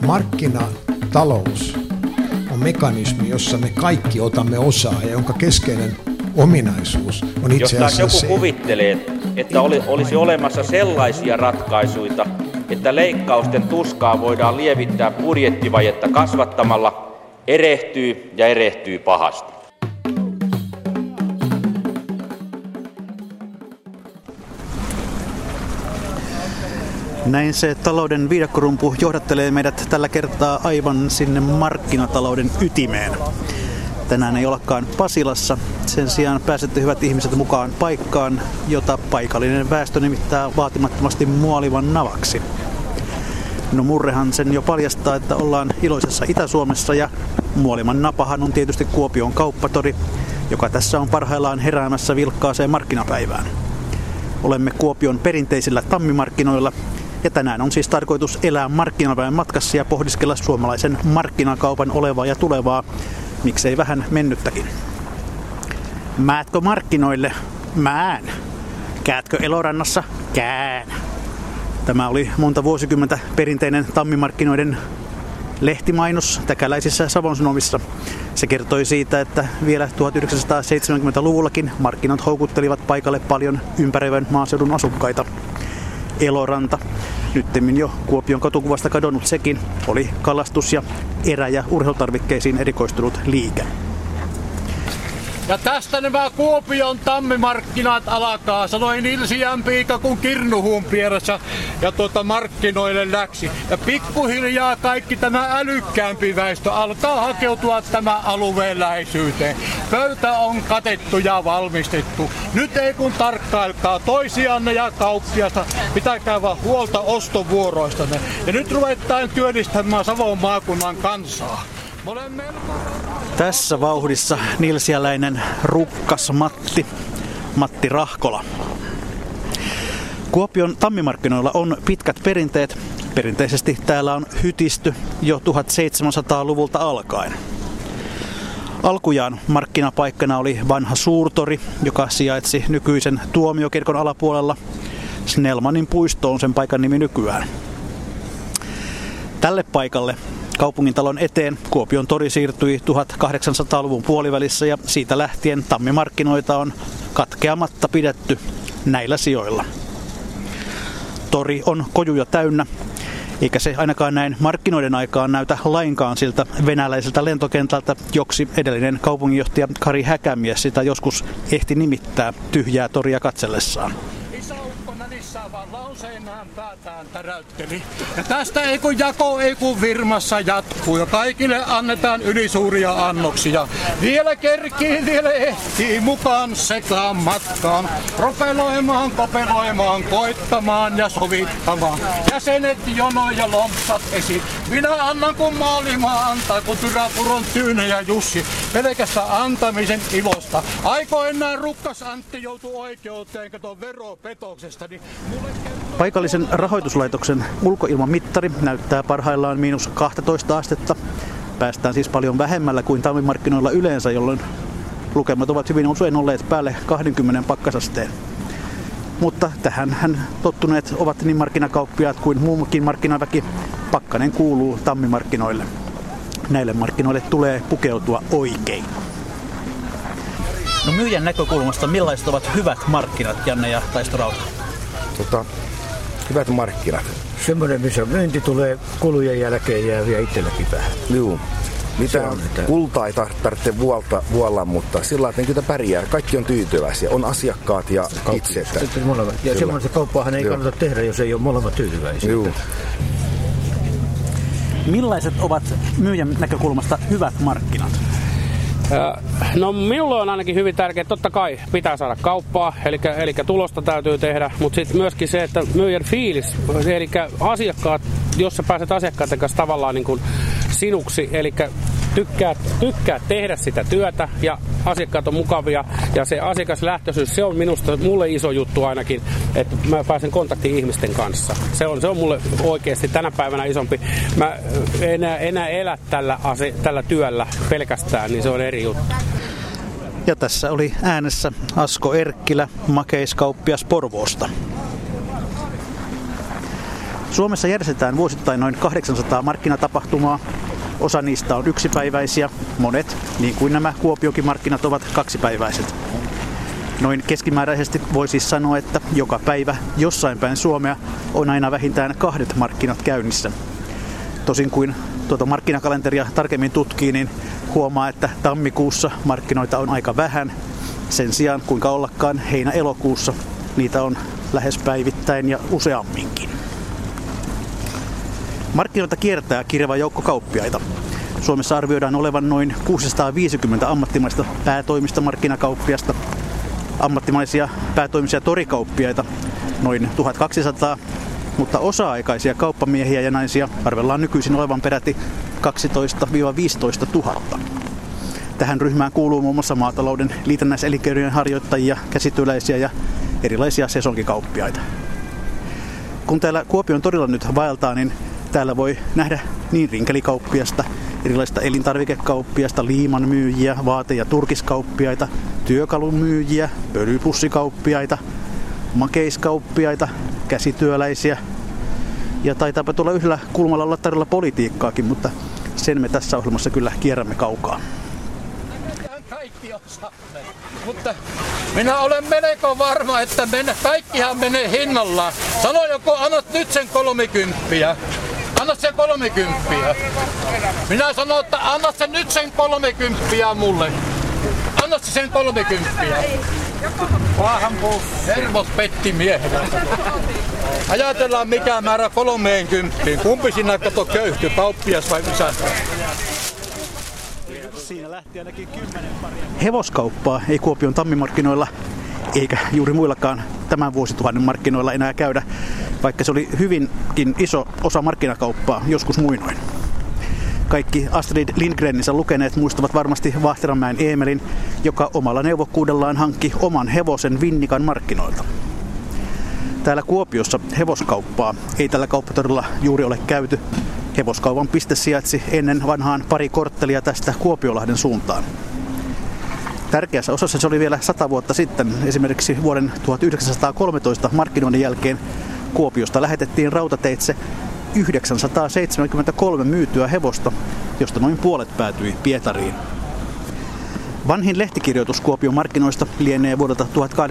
Markkinatalous on mekanismi, jossa me kaikki otamme osaa ja jonka keskeinen ominaisuus on itse asiassa jos joku kuvittelee, että olisi olemassa sellaisia ratkaisuja, että leikkausten tuskaa voidaan lievittää budjettivajetta kasvattamalla, erehtyy pahasti. Näin se talouden viidakkorumpu johdattelee meidät tällä kertaa aivan sinne markkinatalouden ytimeen. Tänään ei olekaan Pasilassa. Sen sijaan pääsette hyvät ihmiset mukaan paikkaan, jota paikallinen väestö nimittää vaatimattomasti Muolivan navaksi. No murrehan sen jo paljastaa, että ollaan iloisessa Itä-Suomessa ja Muolivan napahan on tietysti Kuopion kauppatori, joka tässä on parhaillaan heräämässä vilkkaaseen markkinapäivään. Olemme Kuopion perinteisillä tammimarkkinoilla ja tänään on siis tarkoitus elää markkinapäivän matkassa ja pohdiskella suomalaisen markkinakaupan olevaa ja tulevaa, miksei vähän mennyttäkin. Määtkö markkinoille? Mään. Käätkö Elorannassa? Kään. Tämä oli monta vuosikymmentä perinteinen tammimarkkinoiden lehtimainos täkäläisissä Savon Sanomissa. Se kertoi siitä, että vielä 1970-luvullakin markkinat houkuttelivat paikalle paljon ympäröivän maaseudun asukkaita. Eloranta, nyttemmin jo Kuopion katukuvasta kadonnut sekin, oli kalastus- ja erä- ja urheilutarvikkeisiin erikoistunut liike. Ja tästä nämä Kuopion tammimarkkinat alkaa, sanoi Nilsi Jämpiika, kun Kirnuhuun pieressä ja markkinoille läksi. Ja pikkuhiljaa kaikki tämä älykkäämpi väestö alkaa hakeutua tämän alueen läheisyyteen. Pöytä on katettu ja valmistettu. Nyt ei kun tarkkailkaa toisianne ja kauppiasta, pitäkää vaan huolta ostovuoroistanne. Ja nyt ruvetaan työllistämään Savon maakunnan kansaa. Tässä vauhdissa nilsiäläinen rukkas Matti Rahkola. Kuopion tammimarkkinoilla on pitkät perinteet. Perinteisesti täällä on hytisty jo 1700-luvulta alkaen. Alkujaan markkinapaikkana oli vanha suurtori, joka sijaitsi nykyisen tuomiokirkon alapuolella. Snellmanin puisto on sen paikan nimi nykyään. Tälle paikalle kaupungintalon eteen Kuopion tori siirtyi 1800-luvun puolivälissä ja siitä lähtien tammimarkkinoita on katkeamatta pidetty näillä sijoilla. Tori on kojuja täynnä, eikä se ainakaan näin markkinoiden aikaan näytä lainkaan siltä venäläiseltä lentokentältä, joksi edellinen kaupunginjohtaja Kari Häkämies sitä joskus ehti nimittää tyhjää toria katsellessaan. Vaan lauseinaan päätään täräytteli. Ja tästä ei kun jako, ei kun virmassa jatkuu. Ja kaikille annetaan ylisuuria annoksia. Vielä kerkii, vielä ehtii mukaan sekaan matkaan. Ropeloimaan, kopeloimaan, koittamaan ja sovittamaan. Jäsenet jono ja lompsat esiin. Minä annan kun Maalimaa antaa, kun Tyräpuron Tyyne ja Jussi. Pelkästä antamisen ilosta. Aikoinaan rukkas Antti joutui oikeuteen, kato veropetoksesta. Niin paikallisen rahoituslaitoksen ulkoilmamittari näyttää parhaillaan -12 astetta. Päästään siis paljon vähemmällä kuin tammimarkkinoilla yleensä, jolloin lukemat ovat hyvin usein olleet päälle 20 pakkasasteen. Mutta tähän tottuneet ovat niin markkinakauppiaat kuin muukin markkinaväki. Pakkanen kuuluu tammimarkkinoille. Näille markkinoille tulee pukeutua oikein. No myyjän näkökulmasta millaiset ovat hyvät markkinat, Janne ja Taisto Rauta? Hyvät markkinat. Semmoinen, missä myynti tulee kulujen jälkeen jää vielä itselläkin päähän. Joo. Mitään kultaa ei tarvitse vuolla, mutta sillä lailla, että pärjää. Kaikki on tyytyväisiä. On asiakkaat ja itse. Ja semmoista kauppaahan ei kannata tehdä, jos ei ole molemmat tyytyväisiä. Joo. Millaiset ovat myyjän näkökulmasta hyvät markkinat? No minulle on ainakin hyvin tärkeää, totta kai pitää saada kauppaa, eli tulosta täytyy tehdä, mutta sitten myöskin se, että myyjän fiilis, eli asiakkaat, jos sä pääset asiakkaiden kanssa tavallaan niin kuin sinuksi, eli tykkää tehdä sitä työtä ja asiakkaat on mukavia ja se asiakaslähtöisyys, se on mulle iso juttu ainakin, että mä pääsen kontaktiin ihmisten kanssa. Se on mulle oikeasti tänä päivänä isompi. Mä enää elä tällä työllä pelkästään, niin se on eri juttu. Ja tässä oli äänessä Asko Erkkilä, makeiskauppias Porvoosta. Suomessa järjestetään vuosittain noin 800 markkinatapahtumaa. Osa niistä on yksipäiväisiä, monet, niin kuin nämä Kuopiokin markkinat, ovat kaksipäiväiset. Noin keskimääräisesti voi siis sanoa, että joka päivä jossain päin Suomea on aina vähintään 2 markkinat käynnissä. Tosin kuin tuota markkinakalenteria tarkemmin tutkii, niin huomaa, että tammikuussa markkinoita on aika vähän. Sen sijaan kuinka ollakaan heinä-elokuussa niitä on lähes päivittäin ja useamminkin. Markkinoita kiertää kirjava joukko kauppiaita. Suomessa arvioidaan olevan noin 650 ammattimaista päätoimista markkinakauppiasta, ammattimaisia päätoimisia torikauppiaita noin 1200, mutta osa-aikaisia kauppamiehiä ja naisia arvellaan nykyisin olevan peräti 12-15 000. Tähän ryhmään kuuluu muun muassa maatalouden liitännäiselinkeinojen harjoittajia, käsityöläisiä ja erilaisia sesonkikauppiaita. Kun täällä Kuopion torilla nyt vaeltaa, niin täällä voi nähdä niin rinkelikauppiasta, erilaista elintarvikekauppiasta, liimanmyyjiä, vaate- ja turkiskauppiaita, työkalumyyjiä, pölypussikauppiaita, makeiskauppiaita, käsityöläisiä. Ja taitaapa tuolla yhdellä kulmalla olla tarjolla politiikkaakin, mutta sen me tässä ohjelmassa kyllä kierrämme kaukaa. Kaikki osaamme, mutta minä olen melko varma, että kaikkihan menee hinnallaan. Sano joku, annat nyt sen 30. Anna sen 30. Minä sanon, että anna sen nyt sen 30 mulle. Anna sen 30. Pahan puu. Hermot petti miehellä. Ajatellaan mikä määrä 30. Kumpi sinä kato köyhtyy, kauppias vai isäntä? Siinä lähti ainakin 10 paria. Hevoskauppaa ei Kuopion tammimarkkinoilla eikä juuri muillakaan tämän vuosituhannen markkinoilla enää käydä, vaikka se oli hyvinkin iso osa markkinakauppaa joskus muinoin. Kaikki Astrid Lindgreninsä lukeneet muistavat varmasti Vaahteranmäen Eemelin, joka omalla neuvokkuudellaan hankki oman hevosen Vinnikan markkinoilta. Täällä Kuopiossa hevoskauppaa ei tällä kauppatorilla juuri ole käyty. Hevoskaupan piste sijaitsi ennen vanhaan pari korttelia tästä Kuopiolahden suuntaan. Tärkeässä osassa se oli vielä 100 vuotta sitten. Esimerkiksi vuoden 1913 markkinoinnin jälkeen Kuopiosta lähetettiin rautateitse 973 myytyä hevosta, josta noin puolet päätyi Pietariin. Vanhin lehtikirjoitus Kuopion markkinoista lienee vuodelta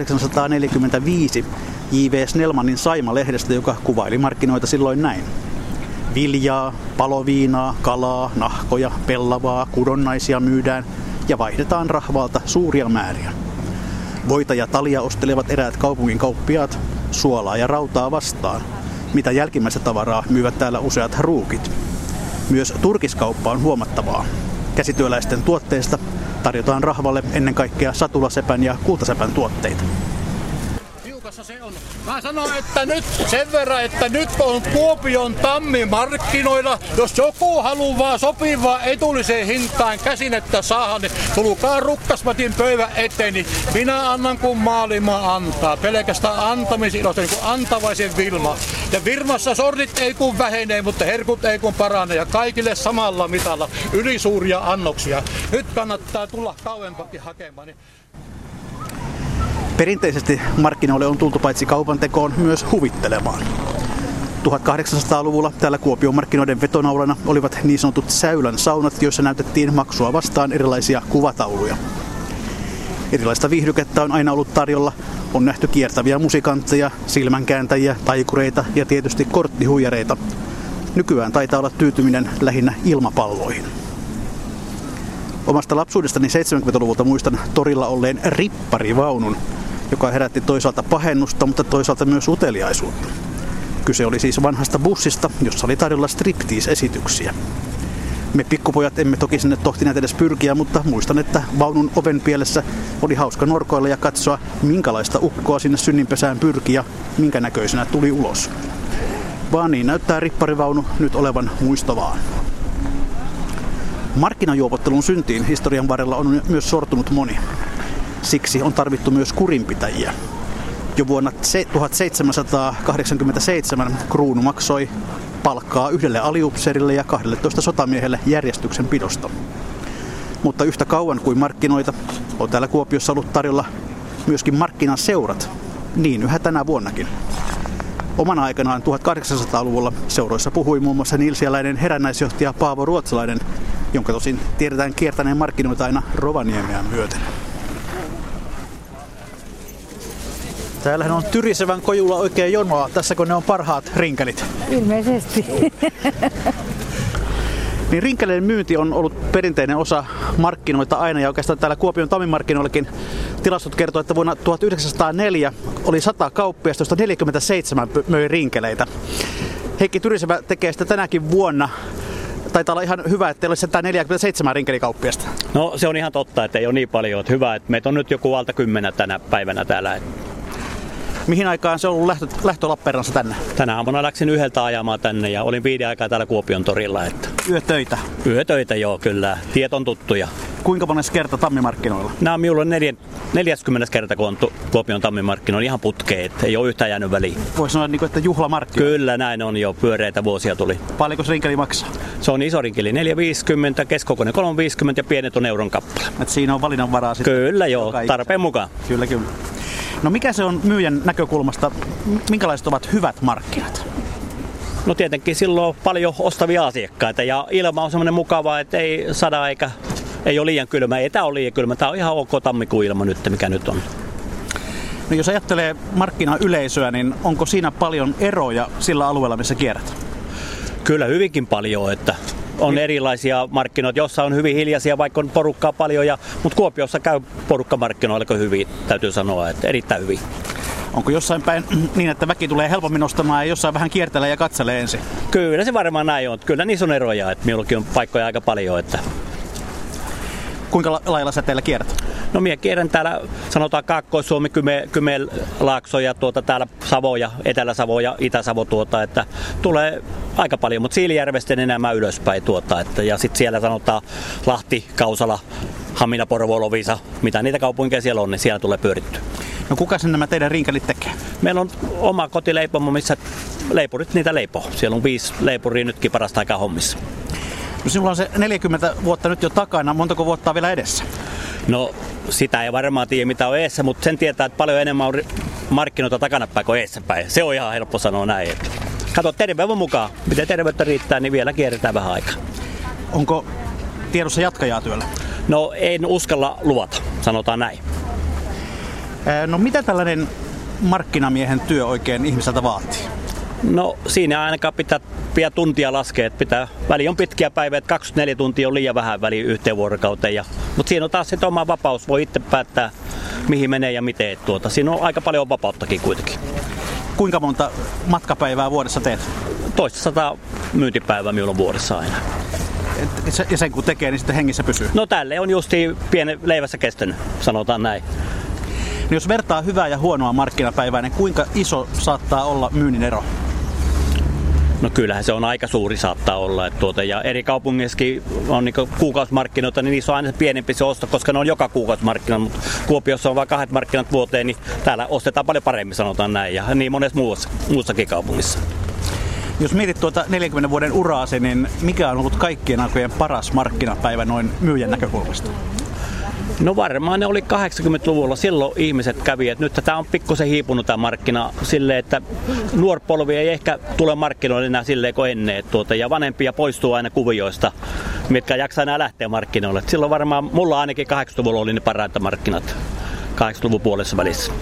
1845 J.V. Snellmanin Saima-lehdestä, joka kuvaili markkinoita silloin näin. Viljaa, paloviinaa, kalaa, nahkoja, pellavaa, kudonnaisia myydään ja vaihdetaan rahvaalta suuria määriä. Voita ja talia ostelevat eräät kaupungin kauppiaat, suolaa ja rautaa vastaan. Mitä jälkimmäistä tavaraa myyvät täällä useat ruukit. Myös turkiskauppa on huomattavaa. Käsityöläisten tuotteista tarjotaan rahvalle ennen kaikkea satulasepän ja kultasepän tuotteita. Se on. Mä sanon, että nyt sen verran, että nyt on Kuopion tammimarkkinoilla. Jos joku haluaa sopivaa etulliseen hintaan käsinettä saada, niin tulkaa Rukkasmatin pöydän eteen, niin minä annan kun maailma antaa. Pelkästään antamisilosta, niin kuin antavaisen Vilma. Ja Vilmassa sortit ei kun vähenee, mutta herkut ei kun parane. Ja kaikille samalla mitalla ylisuuria annoksia. Nyt kannattaa tulla kauempakin hakemaan. Niin perinteisesti markkinoille on tultu paitsi kaupantekoon myös huvittelemaan. 1800-luvulla täällä Kuopion markkinoiden vetonaulana olivat niin sanotut säylän saunat, joissa näytettiin maksua vastaan erilaisia kuvatauluja. Erilaista viihdykettä on aina ollut tarjolla. On nähty kiertäviä musikantteja, silmänkääntäjiä, taikureita ja tietysti korttihuijareita. Nykyään taitaa olla tyytyminen lähinnä ilmapalloihin. Omasta lapsuudestani 70-luvulta muistan torilla olleen ripparivaunun, joka herätti toisaalta pahennusta, mutta toisaalta myös uteliaisuutta. Kyse oli siis vanhasta bussista, jossa oli tarjolla striptease-esityksiä. Me pikkupojat emme toki sinne tohtineet edes pyrkiä, mutta muistan, että vaunun ovenpielessä oli hauska norkoilla ja katsoa, minkälaista ukkoa sinne synninpesään pyrki ja minkä näköisenä tuli ulos. Vaan niin näyttää ripparivaunu nyt olevan muistovaan. Markkinajuopottelun syntiin historian varrella on myös sortunut moni. Siksi on tarvittu myös kurinpitäjiä. Jo vuonna 1787 kruunu maksoi palkkaa 1 aliupseerille ja 12 sotamiehelle järjestyksen pidosta. Mutta yhtä kauan kuin markkinoita on täällä Kuopiossa ollut tarjolla myöskin markkinaseurat, niin yhä tänä vuonnakin. Omana aikanaan 1800-luvulla seuroissa puhui muun muassa nilsialainen herännäisjohtaja Paavo Ruotsalainen, jonka tosin tiedetään kiertäneen markkinoita aina Rovaniemeä myöten. Täällähän on Tyrisevän kojulla oikein jonoa. Tässäkö ne on parhaat rinkelit? Ilmeisesti. Niin rinkeleiden myynti on ollut perinteinen osa markkinoita aina, ja oikeastaan täällä Kuopion Tammimarkkinoillakin tilastot kertoo, että vuonna 1904 oli 100 kauppiasta, josta 47 möi rinkeleitä. Heikki Tyrisevä tekee sitä tänäkin vuonna. Taitaa olla ihan hyvä, että teillä olisi 147 rinkelikauppiasta. No se on ihan totta, että ei ole niin paljon. Hyvä, että meitä on nyt joku alta 10 tänä päivänä täällä. Mihin aikaan se on ollut lähtö Lappeenrannassa tänne? Tänä aamuna läksin 1 ajamaan tänne ja olin 5 aikaa täällä Kuopion torilla. Yötöitä? Yötöitä joo, kyllä. Tiet on tuttuja. Kuinka monessa kerta Tammimarkkinoilla? Nämä on minulla 40. kerta, kun on Kuopion Tammimarkkinoilla ihan putkeen. Ei ole yhtään jäänyt väliin. Voisi sanoa, että juhlamarkkino? Kyllä, näin on jo. Pyöreitä vuosia tuli. Paljonko se rinkeli maksaa? Se on iso rinkeli 4,50, keskikokoinen 3,50 ja pienet on euron kappale. Siinä on valinnanvaraa sitten? Kyllä joo, tarpeen mukaan. Kyllä. No mikä se on myyjän näkökulmasta? Minkälaiset ovat hyvät markkinat? No tietenkin silloin on paljon ostavia asiakkaita ja ilma on semmoinen mukava, että ei sada eikä ei ole liian kylmä. Ei tää ole liian kylmä. Tää on ihan ok tammikuun ilma nyt, mikä nyt on. No jos ajattelee markkinayleisöä, niin onko siinä paljon eroja sillä alueella, missä kierrät? Kyllä hyvinkin paljon, että on erilaisia markkinoita, jossa on hyvin hiljaisia, vaikka on porukkaa paljon, mutta Kuopiossa käy porukkamarkkinoilla hyvin, täytyy sanoa, että erittäin hyvin. Onko jossain päin niin, että väki tulee helpommin ostamaan ja jossain vähän kiertelee ja katselee ensin? Kyllä se varmaan näin on. Kyllä niissä on eroja, että minullakin on paikkoja aika paljon. Että... Kuinka lailla sä teillä kierrät? No minä kierrän täällä, sanotaan Kaakkois-Suomi, Kymenlaakso ja täällä Savo ja Etelä-Savo ja Itä-Savo että tulee aika paljon, mutta Siilijärvestä enemmän ylöspäin ja sitten siellä sanotaan Lahti, Kausala, Hamina, Porvoo, Lovisa, mitä niitä kaupunkeja siellä on, niin siellä tulee pyörittyä. No kuka sen nämä teidän rinkelit tekee? Meillä on oma kotileipomo, missä leipurit niitä leipoo. Siellä on 5 leipuria nytkin parasta aikaa hommissa. No sinulla on se 40 vuotta nyt jo takana, montako vuotta on vielä edessä? No sitä ei varmaan tiedä mitä on edessä, mutta sen tietää, että paljon enemmän on markkinoita takanapäin kuin edessäpäin. Se on ihan helppo sanoa näin. Kato terveyden mukaan, miten terveyttä riittää, niin vielä kierretään vähän aikaa. Onko tiedossa jatkajaa työllä? No en uskalla luvata, sanotaan näin. No mitä tällainen markkinamiehen työ oikein ihmiseltä vaatii? No siinä ainakaan pitää tuntia laskea, että väli on pitkiä päiviä, että 24 tuntia on liian vähän väliin yhteen vuorokauteen. Mutta siinä on taas sitten oma vapaus, voi itse päättää mihin menee ja miten. Siinä on aika paljon vapauttakin kuitenkin. Kuinka monta matkapäivää vuodessa teet? 100 myyntipäivää minulla on vuodessa aina. Ja sen kun tekee, niin sitten hengissä pysyy? No tälle on justiin pienen leivässä kestänyt, sanotaan näin. Niin jos vertaa hyvää ja huonoa markkinapäivää, niin kuinka iso saattaa olla myynnin ero? No kyllähän se on aika suuri saattaa olla. Ja eri kaupungeissakin on niin kuukausimarkkinoita, niin niissä on aina pienempi se osto, koska ne on joka kuukausimarkkinat. Mutta Kuopiossa on vain 2 markkinat vuoteen, niin täällä ostetaan paljon paremmin, sanotaan näin. Ja niin monessa muussakin kaupungissa. Jos mietit 40 vuoden uraasi, niin mikä on ollut kaikkien aikojen paras markkinapäivä noin myyjän näkökulmasta? No varmaan ne oli 80-luvulla. Silloin ihmiset kävi, että nyt tämä on pikkusen hiipunut tämä markkina silleen, että nuorpolvi ei ehkä tule markkinoille enää silleen kuin ennen. Ja vanhempia poistuu aina kuvioista, mitkä jaksaa enää lähteä markkinoille. Silloin varmaan mulla ainakin 80-luvulla oli ne parhaita markkinat 80-luvun puolessa välissä.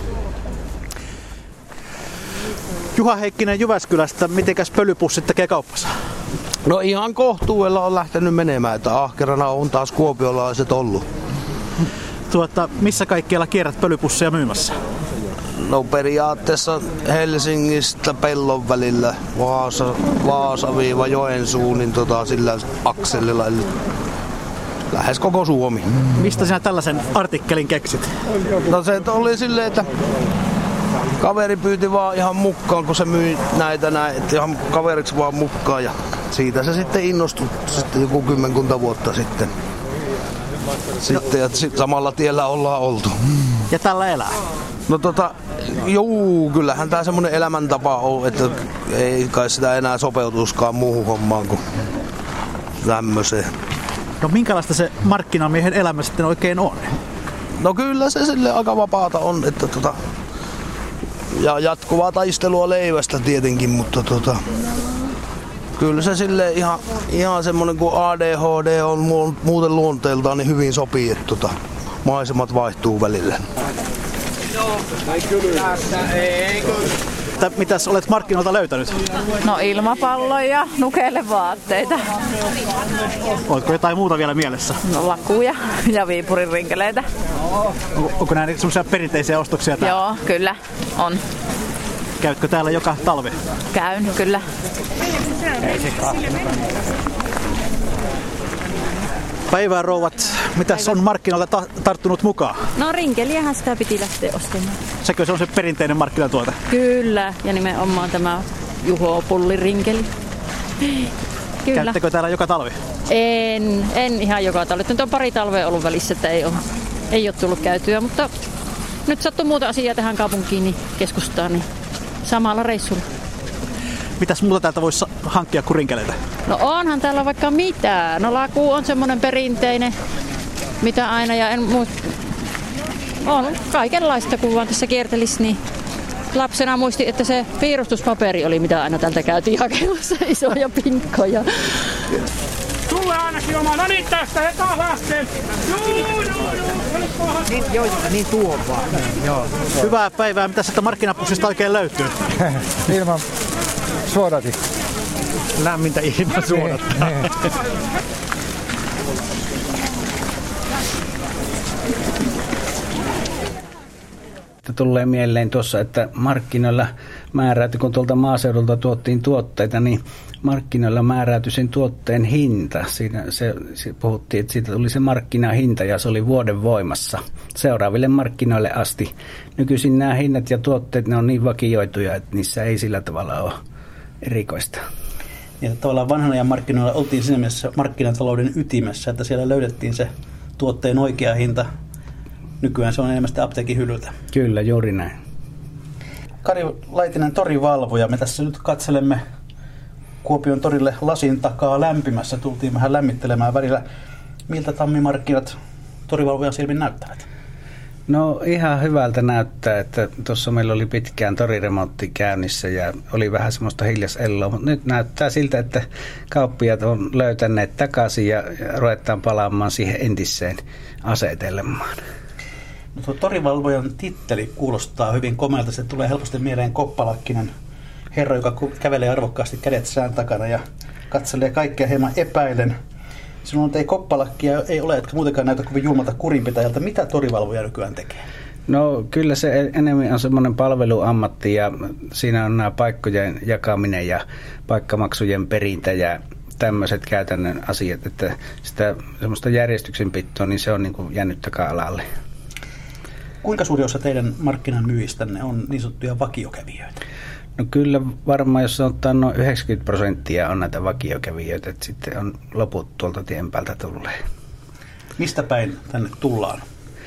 Juha Heikkinen Jyväskylästä, mitenkäs pölypussit tekee kauppassa? No ihan kohtuudella on lähtenyt menemään, että ahkerana on taas kuopiolaiset ollut. Missä kaikkialla kierrät pölypusseja myymässä? No periaatteessa Helsingistä Pellon välillä, Vaasa-Joensuu, niin sillä akselilla, eli lähes koko Suomi. Mistä sinä tällaisen artikkelin keksit? No se oli silleen, että kaveri pyyti vaan ihan mukaan, kun se myi näitä näin, että ihan kaveriksi vaan mukaan ja siitä se sitten innostui sitten joku 10 vuotta sitten. Sitten ja samalla tiellä ollaan oltu. Ja tällä elää? No kyllähän tää semmonen elämäntapa on, että ei kai sitä enää sopeutuskaan muuhun hommaan kuin tämmöiseen. No minkälaista se markkinamiehen elämä sitten oikein on? No kyllä se sille aika vapaata on, että Ja jatkuvaa taistelua leivästä tietenkin, mutta kyllä se sille ihan semmonen kuin ADHD on muuten luonteeltaan niin hyvin sopii, että maisemat vaihtuu välillä. Mitäs olet markkinoilta löytänyt? No ilmapalloja ja nukelevaatteita. Oletko jotain muuta vielä mielessä? No lakuja ja Viipurin rinkeleitä. Onko nämä semmoisia perinteisiä ostoksia täällä? Joo, kyllä on. Käytkö täällä joka talvi? Käyn, kyllä. Päivää rouvat, mitäs on markkinoilta tarttunut mukaan? No rinkeliähän sitä piti lähteä ostamaan. Sekö se on se perinteinen markkinatuote? Kyllä, ja nimenomaan tämä Juho Pullirinkeli. Kyllä. Käyttekö täällä joka talvi? En ihan joka talvi. Nyt on pari talvea ollut välissä, että ei ole tullut käytyä, mutta nyt sattuu muuta asiaa tähän kaupunkiin, niin keskustaan, niin samalla reissulla. Mitäs muuta täältä voisi hankkia kuin rinkeleitä? No onhan täällä vaikka mitään. No laku on semmoinen perinteinen, mitä aina, ja on kaikenlaista, kun vaan tässä kiertelisi, niin lapsena muistin, että se piirustuspaperi oli, mitä aina täältä käytiin hakemassa, isoja pinkkoja. Tulee ainakin oma, no niin tästä, he taas lähtee. Niin tuo vaan. Joo. Hyvää päivää, mitä sieltä markkinapussista oikein löytyy? Ilman suodati. Lämmintä ilman suodattaa. Tulee mieleen tuossa, että markkinoilla määräytyi, kun tuolta maaseudulta tuottiin tuotteita, niin markkinoilla määräytyi sen tuotteen hinta. Siinä se puhuttiin, että siitä tuli se markkinahinta ja se oli vuoden voimassa seuraaville markkinoille asti. Nykyisin nämä hinnat ja tuotteet, ne on niin vakioituja, että niissä ei sillä tavalla ole erikoista. Ja tavallaan vanhan ajan markkinoilla oltiin siinä mielessä markkinatalouden ytimessä, että siellä löydettiin se tuotteen oikea hinta. Nykyään se on enemmän sitä apteekin hyllyltä. Kyllä, juuri näin. Kari Laitinen, torivalvoja. Me tässä nyt katselemme Kuopion torille lasin takaa lämpimässä. Tultiin vähän lämmittelemään välillä. Miltä tammimarkkinat torivalvojan silmin näyttävät? No ihan hyvältä näyttää, että tuossa meillä oli pitkään toriremontti käynnissä ja oli vähän semmoista hiljaselloa, mutta nyt näyttää siltä, että kauppiaat on löytäneet takaisin ja ruvetaan palaamaan siihen entiseen asetelmaan. No tuo torivalvojan titteli kuulostaa hyvin komealta. Se tulee helposti mieleen koppalakkinen herra, joka kävelee arvokkaasti kädet sään takana ja katselee kaikkea hieman epäilen. Sinun ei koppalakkia ei ole, etkä muutenkaan näytä kovin julmalta kurinpitäjältä. Mitä torivalvoja nykyään tekee? No kyllä se enemmän on semmoinen palveluammatti ja siinä on nämä paikkojen jakaminen ja paikkamaksujen perintä ja tämmöiset käytännön asiat, että sitä semmoista järjestyksenpitoa, niin se on niin kuin jäänyt taka-alalle. Kuinka suuri osa teidän markkinan myyjistänne on niin sanottuja vakiokävijöitä? No kyllä varmaan, jos ottaa noin 90% on näitä vakiokävijöitä, että sitten on loput tuolta tien päältä tulleen. Mistä päin tänne tullaan?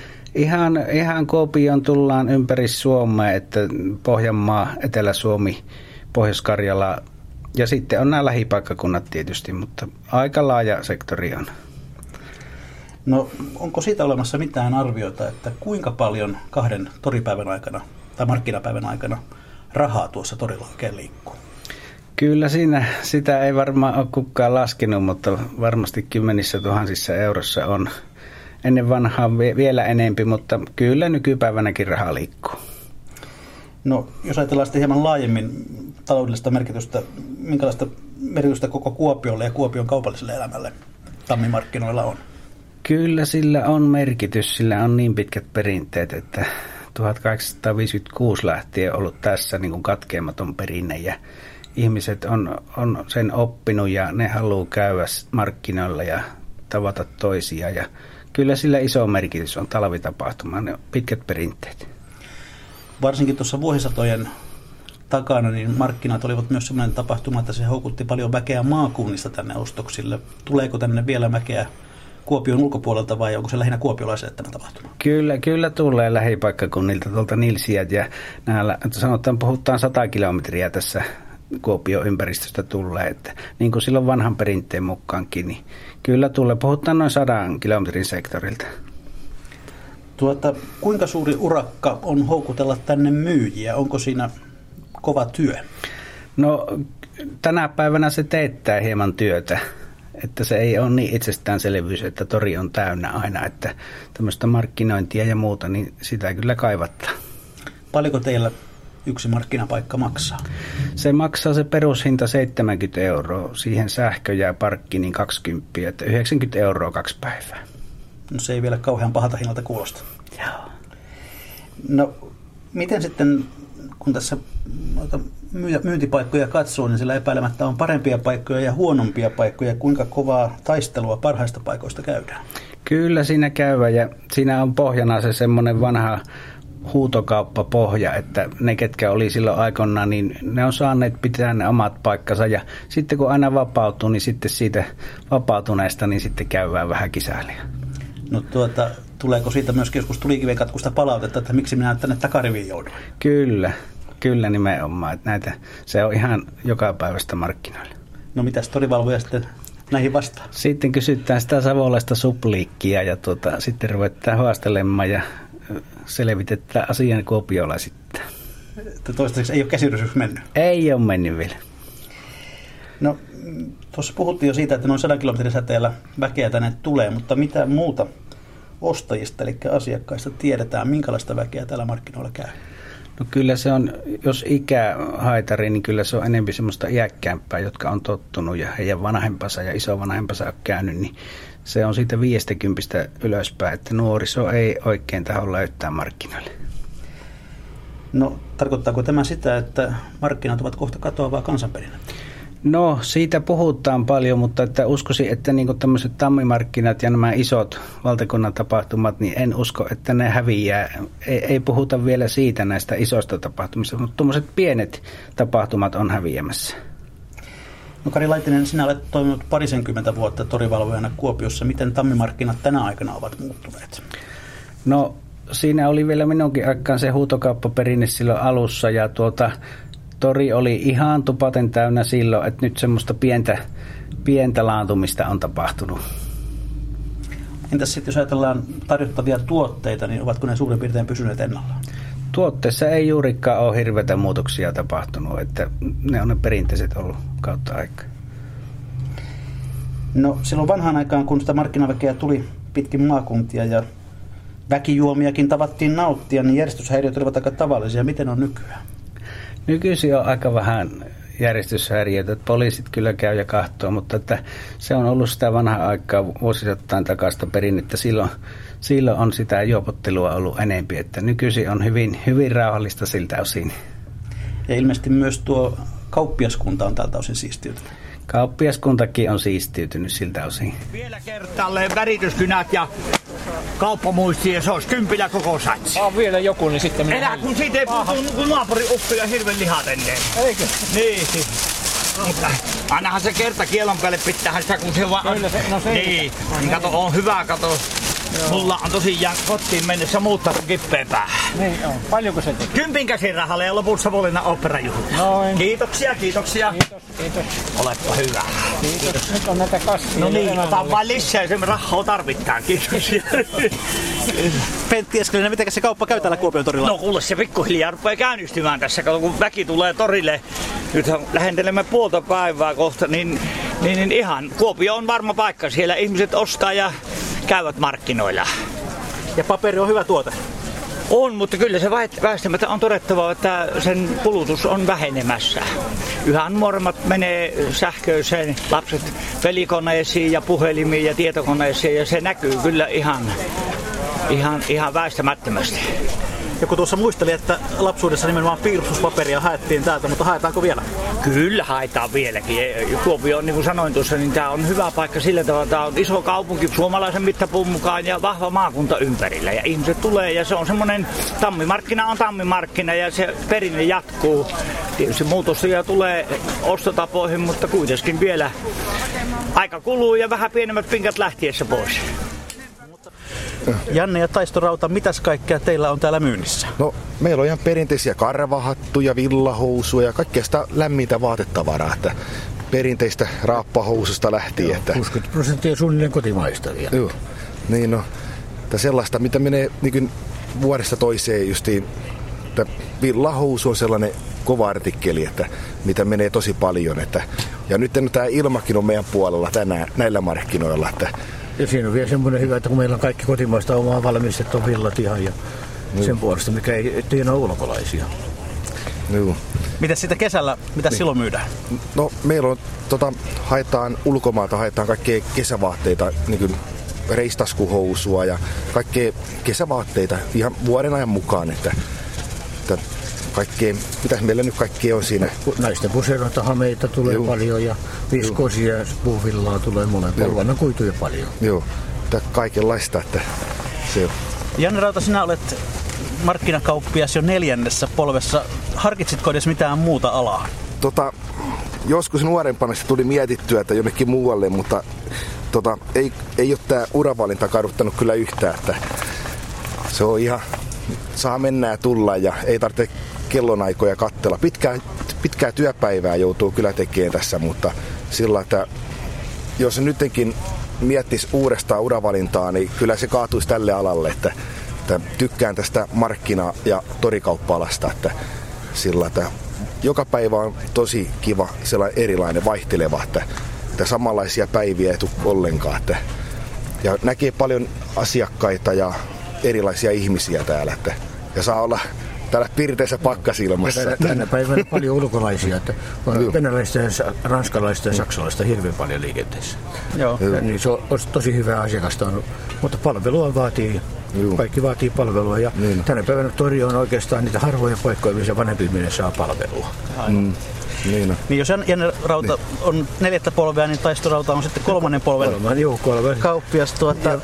Ihan Kuopioon tullaan ympäri Suomea, että Pohjanmaa, Etelä-Suomi, Pohjois-Karjala ja sitten on nämä lähipaikkakunnat tietysti, mutta aika laaja sektori on. No onko siitä olemassa mitään arvioita, että kuinka paljon 2 toripäivän aikana tai markkinapäivän aikana rahaa tuossa torilla oikein liikkuu? Kyllä siinä sitä ei varmaan ole kukaan laskenut, mutta varmasti 10 000 eurossa on ennen vanhaa vielä enempi, mutta kyllä nykypäivänäkin rahaa liikkuu. No jos ajatellaan sitten hieman laajemmin taloudellista merkitystä, minkälaista merkitystä koko Kuopiolle ja Kuopion kaupalliselle elämälle tammimarkkinoilla on? Kyllä sillä on merkitys, sillä on niin pitkät perinteet, että 1856 lähtien ollut tässä niin kuin katkeamaton perinne ja ihmiset on sen oppinut ja ne haluaa käydä markkinoilla ja tavata toisia ja kyllä sillä iso merkitys on talvitapahtuma, ne on pitkät perinteet. Varsinkin tuossa vuosisatojen takana niin markkinat olivat myös sellainen tapahtuma, että se houkutti paljon väkeä maakunnista tänne ostoksille. Tuleeko tänne vielä väkeä Kuopion ulkopuolelta vai onko se lähinnä kuopiolaisille tämä tapahtuma? Kyllä tulee lähipaikkakunnilta tuolta Nilsiät ja näillä, puhutaan 100 kilometriä tässä Kuopion ympäristöstä tulee, että niin kuin silloin vanhan perinteen mukaankin, niin kyllä puhutaan noin 100 kilometrin sektorilta. Kuinka suuri urakka on houkutella tänne myyjiä? Onko siinä kova työ? No tänä päivänä se teettää hieman työtä. Että se ei ole niin itsestäänselvyys, että tori on täynnä aina, että tämmöistä markkinointia ja muuta, niin sitä kyllä kaivattaa. Paljonko teillä yksi markkinapaikka maksaa? Se maksaa se perushinta 70 €, siihen sähkö ja parkki niin 20, että 90 € 2 päivää. No se ei vielä kauhean pahalta hinnalta kuulosta. Joo. No miten sitten, kun tässä myyntipaikkoja katsoo, niin sillä epäilemättä on parempia paikkoja ja huonompia paikkoja. Kuinka kovaa taistelua parhaista paikoista käydään? Kyllä siinä käydään ja siinä on pohjana se semmoinen vanha huutokauppapohja, että ne, ketkä oli silloin aikoinaan, niin ne on saaneet pitää ne omat paikkansa ja sitten kun aina vapautuu, niin sitten siitä vapautuneesta, niin sitten käydään vähän kisäiliä. No tuleeko siitä myös keskus tulikiven katkusta palautetta, että miksi minä tänne takariviin joudun? Kyllä nimenomaan, että näitä, se on ihan jokapäiväistä markkinoilla. No mitäs torivalvoja sitten näihin vastaan? Sitten kysytään sitä savolaista supliikkia ja sitten ruvetaan haastelemaan ja selvitetään asian Kuopiolla sitten. Toistaiseksi ei ole käsirysyys mennyt? Ei ole mennyt vielä. No tuossa puhuttiin jo siitä, että noin 100 kilometrin säteellä väkeä tänne tulee, mutta mitä muuta ostajista, eli asiakkaista tiedetään, minkälaista väkeä täällä markkinoilla käy? No kyllä se on, jos ikähaitari, niin kyllä se on enemmän semmoista iäkkäämpää, jotka on tottunut ja heidän vanhempansa ja isovanhempansa on käynyt, niin se on siitä 50 ylöspäin, että nuoriso ei oikein tahdo löytää markkinoille. No tarkoittaako tämä sitä, että markkinat ovat kohta katoavaa kansanperinnettä? No siitä puhutaan paljon, mutta että uskoisin, että niin tämmöiset tammimarkkinat ja nämä isot valtakunnan tapahtumat, niin en usko, että ne häviää. Ei puhuta vielä siitä näistä isoista tapahtumista, mutta tuommoiset pienet tapahtumat on häviämässä. No Kari Laitinen, sinä olet toiminut 20 vuotta torivalvojana Kuopiossa. Miten tammimarkkinat tänä aikana ovat muuttuneet? No siinä oli vielä minunkin aikaan se huutokauppaperinne silloin alussa ja tori oli ihan tupaten täynnä silloin, että nyt semmoista pientä laantumista on tapahtunut. Entäs sitten jos ajatellaan tarjottavia tuotteita, niin ovatko ne suurin piirtein pysyneet ennallaan? Tuotteessa ei juurikaan ole hirveitä muutoksia tapahtunut, että ne on ne perinteiset ollut kautta aikaa. No silloin vanhaan aikaan, kun sitä markkinaväkeä tuli pitkin maakuntia ja väkijuomiakin tavattiin nauttia, niin järjestyshäiriöt olivat aika tavallisia. Miten on nykyään? Nykyisin on aika vähän järjestyshäiriöitä, että poliisit kyllä käy ja kahtoo, mutta että se on ollut sitä vanhaa aikaa vuosittain takaista perinnettä. Silloin on sitä juopottelua ollut enempi, että nykyisin on hyvin rauhallista siltä osin. Ja ilmeisesti myös tuo kauppiaskunta on tältä osin siistiytynyt. Kauppiaskuntakin on siistiytynyt siltä osin. Vielä kertaalleen värityskynät ja kauppamuistia, ja se olisi 10 koko satsi. Vielä joku, niin sitten minä... Elä, kun siitä ei puhuttu, kun naapuri uppi ja hirven lihat ennen. Eikö? Niin. Mutta ainahan se kerta kielon päälle pitäähän sitä, kun se vaan on. Niin, kato, on hyvä, kato. Joo. Mulla on tosiaan kotiin mennessä muuttaa kippeen päähän. Niin on. Paljonko se teki? 10 käsirahalle ja lopussa Savonlinnan oopperajuhla. Noin. Kiitoksia. Kiitos. Oletpa hyvä. Kiitos. Nyt on näitä kassia. No niin, otan vain lisää, jos me rahaa tarvitaan. Kiitoksia. Pentti Eskelinen, miten se kauppa käy täällä Kuopion torilla? No kuule, se pikkuhiljaa rupeaa käynnistymään tässä, kun väki tulee torille. Nyt lähentelemme puolta päivää kohta, niin ihan Kuopio on varma paikka. Siellä ihmiset ostaa ja käyvät markkinoilla. Ja paperi on hyvä tuote? On, mutta kyllä se väistämättä on todettava, että sen kulutus on vähenemässä. Yhä nuoremmat menee sähköiseen, lapset pelikoneisiin ja puhelimiin ja tietokoneisiin, ja se näkyy kyllä ihan väistämättömästi. Joku tuossa muisteli, että lapsuudessa nimenomaan piirustuspaperia haettiin täältä, mutta haetaanko vielä? Kyllä haetaan vieläkin. Kuopio, niin kuin sanoin tuossa, niin tämä on hyvä paikka sillä tavalla. Tämä on iso kaupunki suomalaisen mittapuun mukaan ja vahva maakunta ympärillä. Ja ihmiset tulee ja se on semmoinen, tammimarkkina on tammimarkkina ja se perinne jatkuu. Tietysti muutoksia tulee ostotapoihin, mutta kuitenkin vielä aika kuluu ja vähän pienemmät pinkat lähtiessä pois. Janne ja Taisto Rauta, mitäs kaikkea teillä on täällä myynnissä? No, meillä on ihan perinteisiä karvahattuja, villahousuja ja kaikkea sitä lämmintä vaatetavaraa, että perinteistä raappahoususta lähtien. Että... 60% suunnilleen kotimaista vielä. Joo, niin no. sellaista, mitä menee niin vuodesta toiseen justiin. Villahousu on sellainen kova artikkeli, että mitä menee tosi paljon. Ja nyt tämä ilmakin on meidän puolella tänään näillä markkinoilla. Ja siinä on vielä semmoinen hyvä, että kun meillä on kaikki kotimaista omaa valmistettu villat ihan ja sen puolesta, mikä ei tiedä ulkolaisia. Joo. Mitäs sitä kesällä, mitä silloin myydään? No meillä on, haetaan ulkomaalta, haetaan kaikkea kesävaatteita, niin kuin reistaskuhousua ja kaikkea kesävaatteita ihan vuoden ajan mukaan, että kaikkea, mitäs meillä nyt kaikkea on siinä? Naisten puseroita, hameita tulee paljon ja viskoisia puuvillaa tulee molempia. Vannan kuituja paljon. Joo, kaikenlaista, että se on. Janne Rauta, sinä olet markkinakauppias jo 4. polvessa. Harkitsitko edes mitään muuta alaa? Joskus nuorempana se tuli mietittyä, että jonnekin muualle, mutta ei ole tämä uravalinta kaduttanut kyllä yhtään. Että se on ihan, saa mennä ja tulla ja ei tarvitse kellonaikoja katsella. Pitkää työpäivää joutuu kyllä tekemään tässä, mutta sillä, että jos nytkin miettisi uudestaan uravalintaa, niin kyllä se kaatuisi tälle alalle, että tykkään tästä markkina- ja torikauppa-alasta, että sillä, että joka päivä on tosi kiva, sellainen erilainen, vaihteleva, että samanlaisia päiviä ei tule ollenkaan. Ja näkee paljon asiakkaita ja erilaisia ihmisiä täällä, ja saa olla täällä pirteessä pakkasilmassa. Tänä päivänä paljon ulkolaisia, että on venäläistä, ranskalaista ja saksalaista hirveän paljon liikenteessä. Joo. Niin se on tosi hyvä asiakasta, mutta palvelua vaatii. Kaikki vaatii palvelua ja tänä päivänä tori on oikeastaan niitä harvoja paikkoja, missä vanhempi mies saa palvelua. Niin jos Janne Rauta on 4. polvea, niin Taisto Rauta on sitten 3. polven kauppias.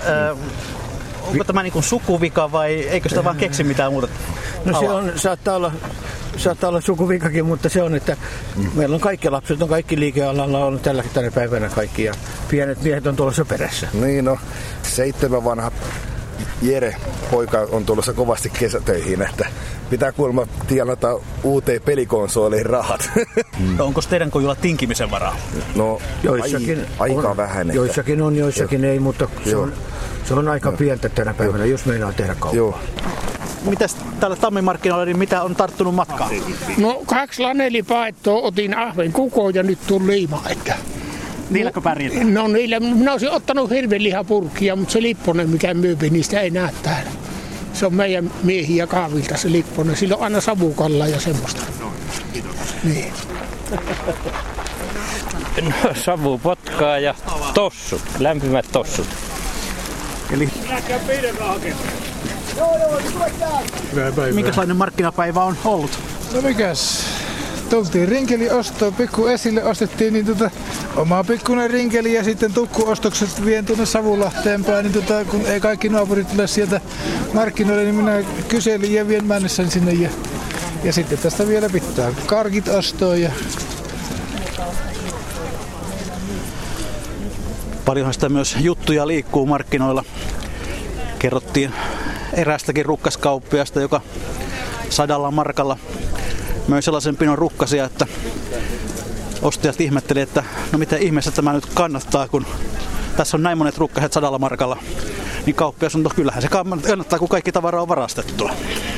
Onko tämä niin kuin sukuvika vai eikö sitä vaan keksi mitään muuta? No se on, saattaa olla sukuvikakin, mutta se on, että meillä on kaikki lapset, on kaikki liikealalla on tänä päivänä kaikki ja pienet miehet on tulossa perässä. Niin 7 vanha Jere poika on tulossa kovasti kesätöihin, että pitää kuulemma tienata uuteen pelikonsooliin rahat. No onko teidän kojulla tinkimisen varaa? No joissakin aika on, vähän. Joissakin on, joissakin ei, mutta se on aika pientä tänä päivänä, jos meinaa tehdä kauppaa. Mitäs täällä Tammimarkkinoilla, niin mitä on tarttunut matkaan? No 2 paettoa otin ahven kukoon ja nyt tuli liima. Niilläkö pärjätään? No niillä, minä olisin ottanut hirvelihapurkkia, mutta se Lipponen, mikä myypi, niistä ei näe täällä. Se on meidän miehiä kaavilta se Lipponen. Sillä on aina savukalla ja semmoista. No, kiitos. Niin. No, savupotkaa ja tossut, lämpimät tossut. Eli minkälainen markkinapäivä on ollut? No mikäs? Tultiin rinkeli ostoon, pikku esille ostettiin niin omaa pikkuinen rinkeli ja sitten tukkuostokset vien tuonne Savulahteen päin. Niin kun ei kaikki naapurit tule sieltä markkinoille, niin minä kyselin ja vien mennessäni sinne. Ja sitten tästä vielä pitää karkit ostoon. Paljonhan sitä myös juttuja liikkuu markkinoilla. Kerrottiin eräästäkin rukkaskauppiasta, joka 100 markalla möi sellaisen pinon rukkasia, että ostajat ihmetteli, että no mitä ihmeessä tämä nyt kannattaa, kun tässä on näin monet rukkaset 100 markalla. Niin kauppias on, no kyllähän se kannattaa, kun kaikki tavara on varastettua.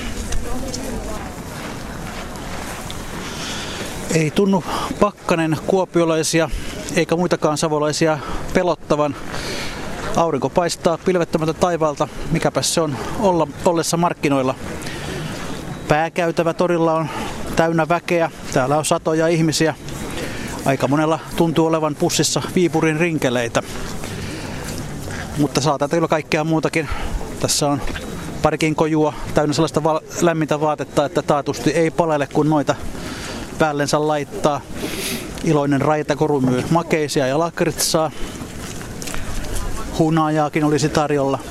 Ei tunnu pakkanen kuopiolaisia eikä muitakaan savolaisia pelottavan. Aurinko paistaa pilvettömältä taivaalta, mikäpäs se on ollessa markkinoilla. Pääkäytävä torilla on täynnä väkeä, täällä on satoja ihmisiä. Aika monella tuntuu olevan pussissa Viipurin rinkeleitä. Mutta saa täältä kyllä kaikkea muutakin. Tässä on parikin kojua täynnä sellaista lämmintä vaatetta, että taatusti ei palele kun noita päällensä laittaa. Iloinen Raitakoru myy makeisia ja lakritsaa. Hunajaakin olisi tarjolla.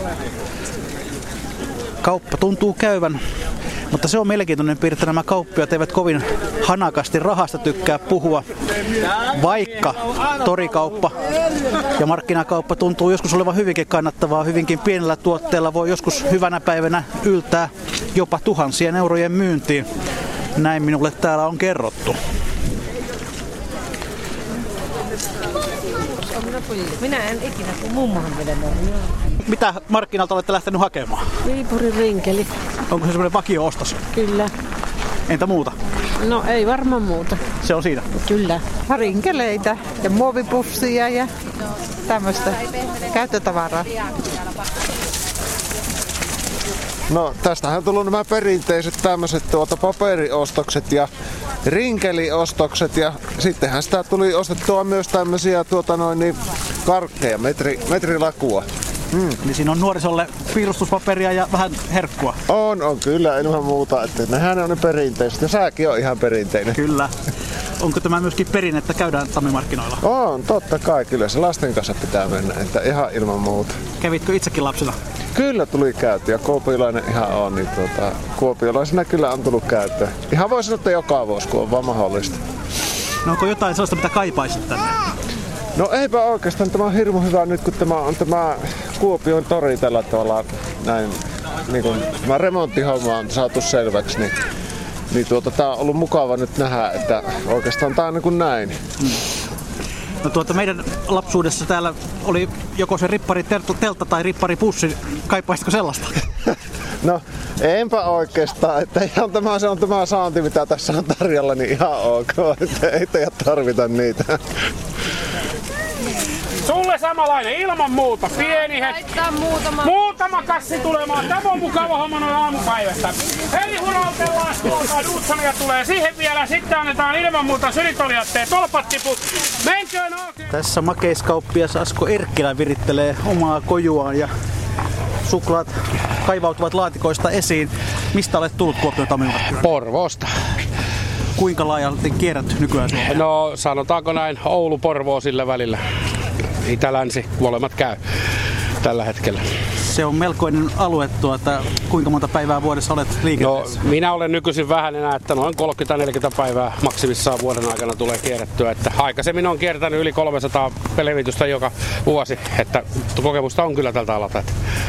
Kauppa tuntuu käyvän, mutta se on mielenkiintoinen piirre, että nämä kauppiaat eivät kovin hanakasti rahasta tykkää puhua, vaikka torikauppa ja markkinakauppa tuntuu joskus olevan hyvinkin kannattavaa. Hyvinkin pienellä tuotteella voi joskus hyvänä päivänä yltää jopa tuhansien eurojen myyntiin. Näin minulle täällä on kerrottu. Minä en ikinä, kun mummohan vedän. Mitä markkinalta olette lähtenyt hakemaan? Viipurin rinkeli. Onko se semmoinen vakio-ostos? Kyllä. Entä muuta? No ei varmaan muuta. Se on siinä? Kyllä. Rinkeleitä ja muovipussia ja tämmöistä käyttötavaraa. No tästähän on tullut nämä perinteiset tämmöiset paperiostokset ja rinkeliostokset ja sittenhän sitä tuli ostettua myös tämmöisiä karkkeja, metrilakua. Niin siinä on nuorisolle piirustuspaperia ja vähän herkkua. On kyllä ilman muuta, että nehän on ne perinteiset ja sääkin on ihan perinteinen. Kyllä. Onko tämä myöskin perinne, että käydään tammimarkkinoilla? On, totta kai. Kyllä se lasten kanssa pitää mennä, että ihan ilman muuta. Kävitkö itsekin lapsena? Kyllä tuli käyty ja kuopiolainen ihan on, niin kuopiolaisena kyllä on tullut käyttöä. Ihan voi sanoa, että joka vuosi, kun on vaan mahdollista. No onko jotain sellaista, mitä kaipaisit tänne? No eipä oikeastaan, tämä on hirmu hyvä nyt, kun tämä on tämä Kuopion tori tällä tavalla näin, niin kuin tämä remonttihomma on saatu selväksi, niin tämä on ollut mukava nyt nähdä, että oikeastaan tämä on niin kuin näin. No meidän lapsuudessa täällä oli joko se rippari-teltta tai rippari-pussi. Kaipaisitko sellaista? No enpä oikeastaan, että ihan se on tämä saanti, mitä tässä on tarjolla, niin ihan ok, että ei tarvita niitä. Sulle samanlainen ilman muuta, pieni hetki. Muutama kassi tulemaan. Tämä on mukava homma noin aamupäivästä. Eli hurautellaan, tuolta duutsamia tulee siihen vielä. Sitten annetaan ilman muuta sylitolijatteen tolpattiput. Menköön auki. Tässä makeiskauppias Asko Erkkilä virittelee omaa kojuaan ja suklaat kaivautuvat laatikoista esiin. Mistä olet tullut Kuopion tammimarkkinoille? Porvoosta. Kuinka laajalti kierrät nykyään Suomea? No sanotaanko näin, Oulu-Porvoo sillä välillä. Itä-länsi, molemmat käy tällä hetkellä. Se on melkoinen alue, kuinka monta päivää vuodessa olet liikenteessä? No, minä olen nykyisin vähän enää, että noin 30-40 päivää maksimissaan vuoden aikana tulee kierrettyä. Että aikaisemmin on kiertänyt yli 300 levitystä joka vuosi, että kokemusta on kyllä tältä alalta.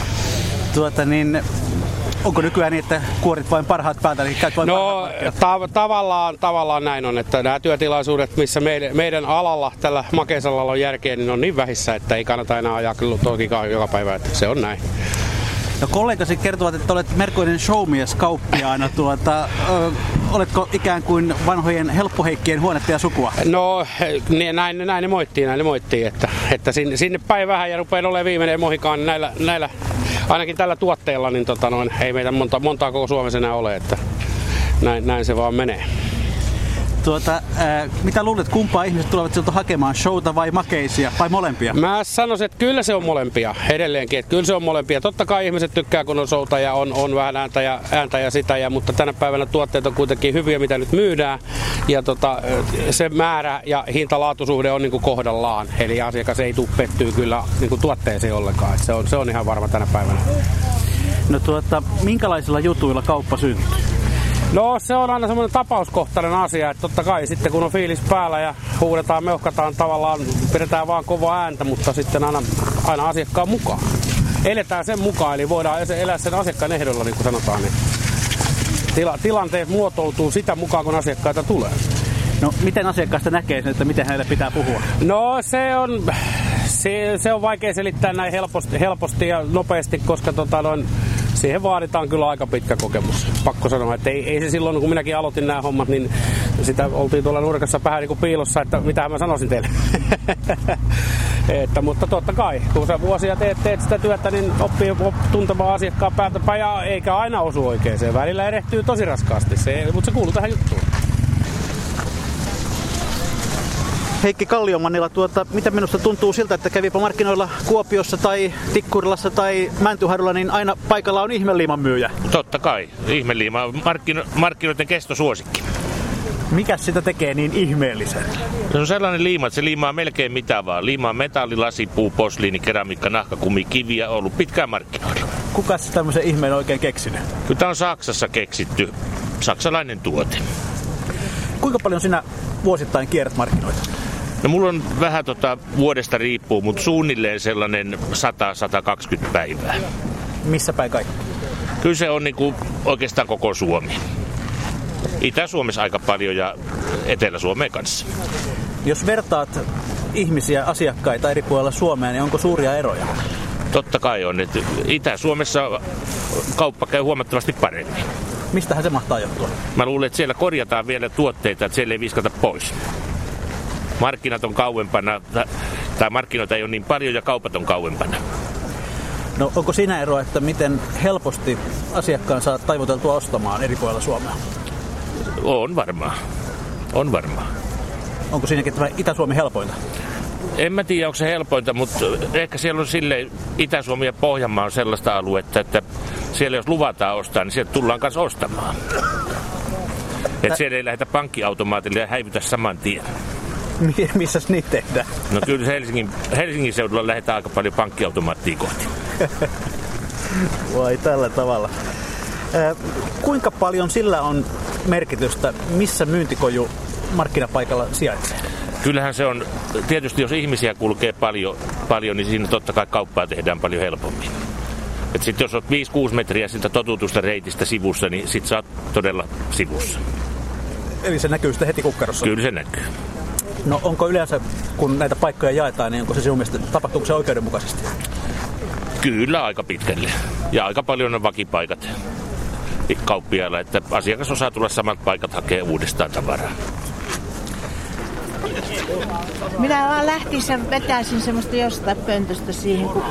Onko nykyään niin, että kuorit vain parhaat päältä, eli käyt vain tavallaan näin on, että nämä työtilaisuudet, missä meidän alalla, tällä makeisalalla on järkeä, niin on niin vähissä, että ei kannata enää ajaa tokikaan joka päivä, että se on näin. No kollegasi kertovat, että olet melkoinen showmies kauppiaana. Oletko ikään kuin vanhojen helppoheikkien huonetta ja sukua? No näin ne moittii, että sinne päin vähän ja rupeaa olemaan viimeinen mohikaan näillä ainakin tällä tuotteella, niin ei meitä montaa koko Suomessa enää ole, että näin se vaan menee. Mitä luulet, kumpaa ihmiset tulevat sieltä hakemaan, showta vai makeisia, vai molempia? Mä sanoisin, että kyllä se on molempia, edelleenkin, että kyllä se on molempia. Totta kai ihmiset tykkää, kun on showta ja on vähän ääntä ja sitä, mutta tänä päivänä tuotteet on kuitenkin hyviä, mitä nyt myydään. Ja se määrä ja hinta-laatusuhde on niin kuin kohdallaan, eli asiakas ei tule pettyä kyllä niin kuin tuotteeseen ollenkaan, että se on ihan varma tänä päivänä. No minkälaisilla jutuilla kauppa syntyy? No se on aina semmoinen tapauskohtainen asia, että totta kai sitten kun on fiilis päällä ja huudetaan, meuhkataan tavallaan, pidetään vaan kovaa ääntä, mutta sitten aina asiakkaan mukaan. Eletään sen mukaan, eli voidaan elää sen asiakkaan ehdolla, niin kuin sanotaan. Niin tilanteet muotoutuu sitä mukaan, kun asiakkaita tulee. No miten asiakkaasta näkee sen, että miten hänelle pitää puhua? No se on vaikea selittää näin helposti ja nopeasti, koska siihen vaaditaan kyllä aika pitkä kokemus. Pakko sanoa, että ei se silloin, kun minäkin aloitin nämä hommat, niin sitä oltiin tuolla nurkassa vähän niin kuin piilossa, että mitähän mä sanoisin teille. Mutta totta kai, kun sä vuosia teet sitä työtä, niin oppii tuntemaan asiakkaan päältäpäin ja eikä aina osu oikeeseen. Välillä erehtyy tosi raskaasti, mutta se kuuluu tähän juttuun. Heikki Kalliomannila, mitä minusta tuntuu siltä, että kävipä markkinoilla Kuopiossa tai Tikkurilassa tai Mäntyharjulla, niin aina paikalla on ihmeliiman myyjä. Totta kai, ihmeliima on markkinoiden kestosuosikki. Mikäs sitä tekee niin ihmeellisen? Se on sellainen liima, että se liimaa melkein mitä vaan. Liimaa metalli, lasi, puu, posliini, keramiikka, nahkakumi, kiviä, ollut pitkään markkinoilla. Kukas tämmöisen ihmeen oikein keksinyt? Kyllä tämä on Saksassa keksitty, saksalainen tuote. Kuinka paljon sinä vuosittain kierrät markkinoita? No mulla on vähän vuodesta riippuu, mutta suunnilleen sellainen 100-120 päivää. Missä päin kaikki? Kyllä se on niinku oikeastaan koko Suomi. Itä-Suomessa aika paljon ja Etelä-Suomeen kanssa. Jos vertaat ihmisiä, asiakkaita eri puolilla Suomea, niin onko suuria eroja? Totta kai on. Että Itä-Suomessa kauppa käy huomattavasti paremmin. Mistähän se mahtaa johtua? Mä luulen, että siellä korjataan vielä tuotteita, että siellä ei viskata pois. Markkinat on kauempana, tai markkinoita ei ole niin paljon ja kaupat on kauempana. No onko siinä eroa, että miten helposti asiakkaan saa taivuteltua ostamaan eri puolilla Suomea? On varmaan. On varmaan. Onko siinäkin tämä Itä-Suomi helpointa? En mä tiedä, onko se helpointa, mutta ehkä siellä on silleen, Itä-Suomi ja Pohjanmaa on sellaista aluetta, että siellä jos luvataan ostaa, niin sieltä tullaan kanssa ostamaan. Että siellä ei lähdetä pankkiautomaatille ja häivytä saman tien. Missäs niitä tehdään? No kyllä Helsingin seudulla lähdetään aika paljon pankkiautomaattia kohti. Vai tällä tavalla. Kuinka paljon sillä on merkitystä, missä myyntikoju markkinapaikalla sijaitsee? Kyllähän se on, tietysti jos ihmisiä kulkee paljon niin siinä totta kai kauppaa tehdään paljon helpommin. Et sit jos olet 5-6 metriä siltä totutusta reitistä sivussa, niin sit sä oot todella sivussa. Eli se näkyy sitten heti kukkarossa? Kyllä se näkyy. No onko yleensä, kun näitä paikkoja jaetaan, niin onko se sinun mielestä, tapahtuuko se oikeudenmukaisesti? Kyllä aika pitkälle. Ja aika paljon on vakipaikat kauppiailla, että asiakas osaa tulla samat paikat hakea uudestaan tavaraa. Minä vaan vetäisin semmoista jostain pöntöstä siihen, kun...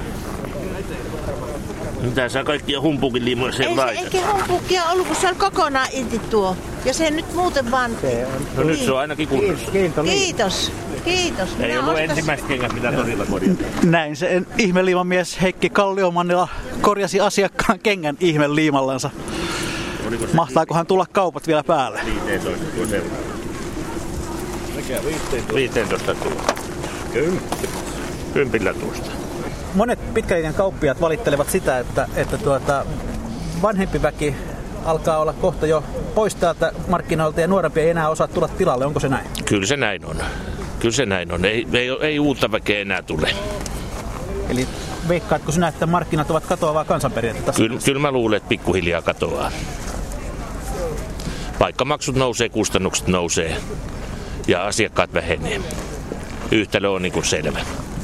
Mitä sä kaikkia humpukin liimoiseen laitat? Ei humpukia ollut, kun se on kokonaan irti tuo. Ja se nyt muuten vaan... No nyt se on ainakin kunnossa. Kiitos. Ei ollut ensimmäistä kengät, mitä torilla korjata. Näin se ihmeliimamies Heikki Kalliomannila korjasi asiakkaan kengän ihmeliimallansa. Mahtaakohan tulla kaupat vielä päälle? 15 tuo seuraava. 15 tuo. Kympillä tuosta. Monet pitkälinjan kauppiaat valittelevat sitä, että vanhempi väki alkaa olla kohta jo pois täältä markkinoilta ja nuorempi ei enää osaa tulla tilalle. Onko se näin? Kyllä se näin on. Ei uutta väkeä enää tule. Eli veikkaatko sinä, että markkinat ovat katoavaa kansanperinnettä? Kyllä mä luulen, että pikkuhiljaa katoaa. Paikkamaksut nousee, kustannukset nousee ja asiakkaat vähenee. Yhtälö on niin kuin selvä.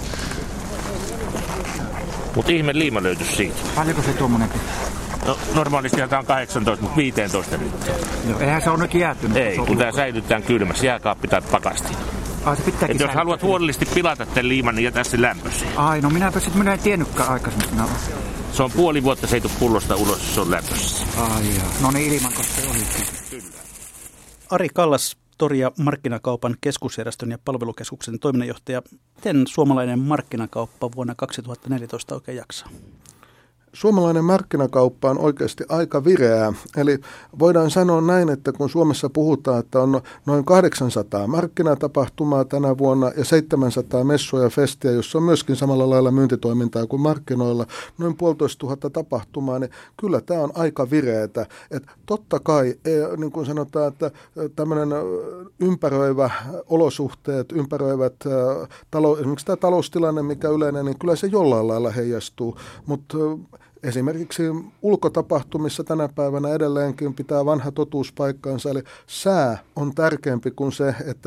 Mutta ihme liima löytyisi siitä. Paljonko se tuommoinenkin? No normaalisti tämä on 18, mutta 15 nyt. No, eihän se ole nyt jäätynyt. Ei, kun tämä säilytään kylmässä, jääkaappi tai pakastin. Se jos haluat huolellisesti pilata tämän liiman, niin jätä se lämpössä. Ai, no minä en tiennytkään aikaisemmin. No. Se on puoli vuotta, se ei tule pullosta ulos, jos se on lämpössä. Ai jaa. No niin, ilman koska olikin. Kyllä. Ari Kallas, Tori- ja markkinakaupan keskusjärjestön ja palvelukeskuksen toiminnanjohtaja. Miten suomalainen markkinakauppa vuonna 2014 oikein jaksaa? Suomalainen markkinakauppa on oikeasti aika vireää. Eli voidaan sanoa näin, että kun Suomessa puhutaan, että on noin 800 markkinatapahtumaa tänä vuonna ja 700 messuja ja festiä, jossa on myöskin samalla lailla myyntitoimintaa kuin markkinoilla, noin 1500 tapahtumaa, niin kyllä tämä on aika vireätä. Että totta kai, niin kuin sanotaan, että tämmöinen ympäröivä olosuhteet, ympäröivät esimerkiksi tämä taloustilanne, mikä yleinen, niin kyllä se jollain lailla heijastuu, mutta esimerkiksi ulkotapahtumissa tänä päivänä edelleenkin pitää vanha totuus paikkaansa, eli sää on tärkeämpi kuin se, että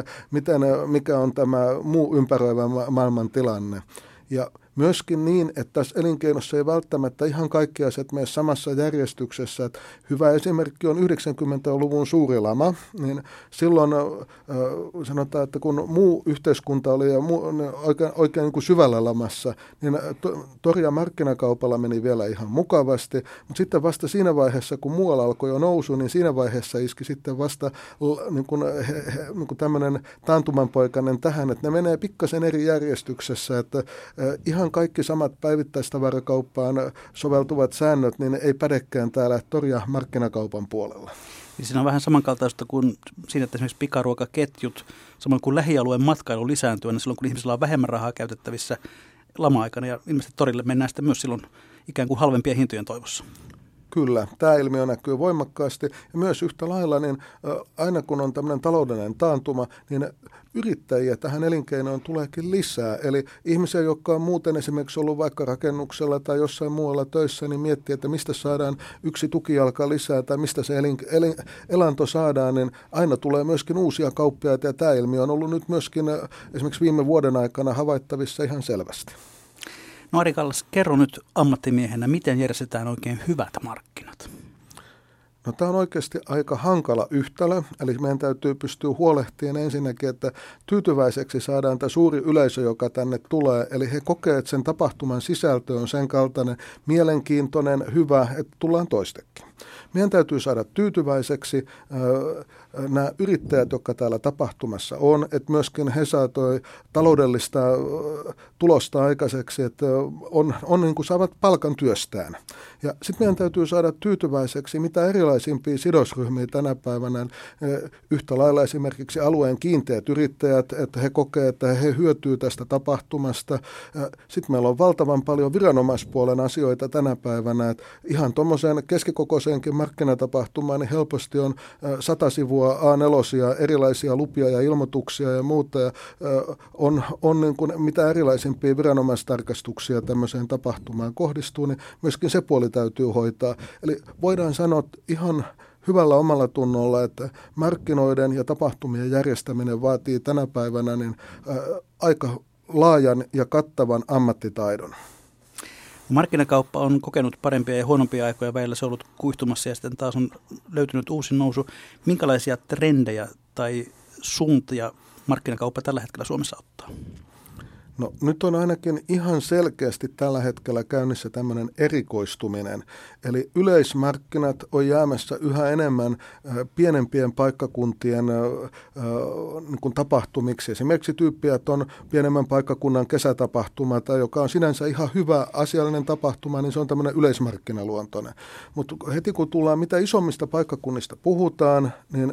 mikä on tämä muu ympäröivä maailman tilanne. Ja myöskin niin, että tässä elinkeinossa ei välttämättä ihan kaikki asiat mene samassa järjestyksessä. Että hyvä esimerkki on 90-luvun suuri lama, niin silloin sanotaan, että kun muu yhteiskunta oli oikein niin kuin syvällä lamassa, niin tori- ja markkinakaupalla meni vielä ihan mukavasti. Mutta sitten vasta siinä vaiheessa, kun muualla alkoi jo nousu, niin siinä vaiheessa iski sitten vasta niin kuin tämmöinen taantumanpoikainen tähän, että ne menee pikkasen eri järjestyksessä, että ihan kaikki samat päivittäistavarakauppaan soveltuvat säännöt, niin ei pädekään täällä tori- ja markkinakaupan puolella. Siinä on vähän samankaltaista kuin siinä, että esimerkiksi pikaruokaketjut, samoin kuin lähialueen matkailu lisääntyy, niin silloin kun ihmisillä on vähemmän rahaa käytettävissä lama-aikana ja ilmeisesti torille mennään sitten myös silloin ikään kuin halvempien hintojen toivossa. Kyllä, tämä ilmiö näkyy voimakkaasti ja myös yhtä lailla, niin aina kun on tämmöinen taloudellinen taantuma, niin yrittäjiä tähän elinkeinoon tuleekin lisää. Eli ihmisiä, jotka on muuten esimerkiksi ollut vaikka rakennuksella tai jossain muualla töissä, niin miettii, että mistä saadaan yksi tukijalka lisää tai mistä se elanto saadaan, niin aina tulee myöskin uusia kauppiaita ja tämä ilmiö on ollut nyt myöskin esimerkiksi viime vuoden aikana havaittavissa ihan selvästi. No Ari Kallas, kerro nyt ammattimiehenä, miten järjestetään oikein hyvät markkinat? No tämä on oikeasti aika hankala yhtälö, eli meidän täytyy pystyä huolehtimaan ensinnäkin, että tyytyväiseksi saadaan tämä suuri yleisö, joka tänne tulee, eli he kokee, että sen tapahtuman sisältö on sen kaltainen mielenkiintoinen, hyvä, että tullaan toistekin. Meidän täytyy saada tyytyväiseksi nämä yrittäjät, jotka täällä tapahtumassa on, että myöskin he saatoi taloudellista tulosta aikaiseksi, että on niin kuin saavat palkan työstään. Ja sitten meidän täytyy saada tyytyväiseksi mitä erilaisimpia sidosryhmiä tänä päivänä, yhtä lailla esimerkiksi alueen kiinteät yrittäjät, että he kokee, että he hyötyy tästä tapahtumasta. Sitten meillä on valtavan paljon viranomaispuolen asioita tänä päivänä, että ihan tuommoiseen keskikokoiseenkin markkinatapahtumaan niin helposti on 100 sivua A4, erilaisia lupia ja ilmoituksia ja muuta. Ja on niin kuin mitä erilaisimpia viranomaistarkastuksia tämmöiseen tapahtumaan kohdistuu, niin myöskin se puoli täytyy hoitaa. Eli voidaan sanoa ihan hyvällä omalla tunnolla, että markkinoiden ja tapahtumien järjestäminen vaatii tänä päivänä niin aika laajan ja kattavan ammattitaidon. Markkinakauppa on kokenut parempia ja huonompia aikoja, välillä se on ollut kuihtumassa ja sitten taas on löytynyt uusi nousu. Minkälaisia trendejä tai suuntia markkinakauppa tällä hetkellä Suomessa ottaa? No nyt on ainakin ihan selkeästi tällä hetkellä käynnissä tämmöinen erikoistuminen. Eli yleismarkkinat on jäämässä yhä enemmän pienempien paikkakuntien niin kuin tapahtumiksi. Esimerkiksi tyyppiä, että on pienemmän paikkakunnan kesätapahtuma, tai joka on sinänsä ihan hyvä asiallinen tapahtuma, niin se on tämmöinen yleismarkkinaluontoinen. Mutta heti kun tullaan mitä isommista paikkakunnista puhutaan, niin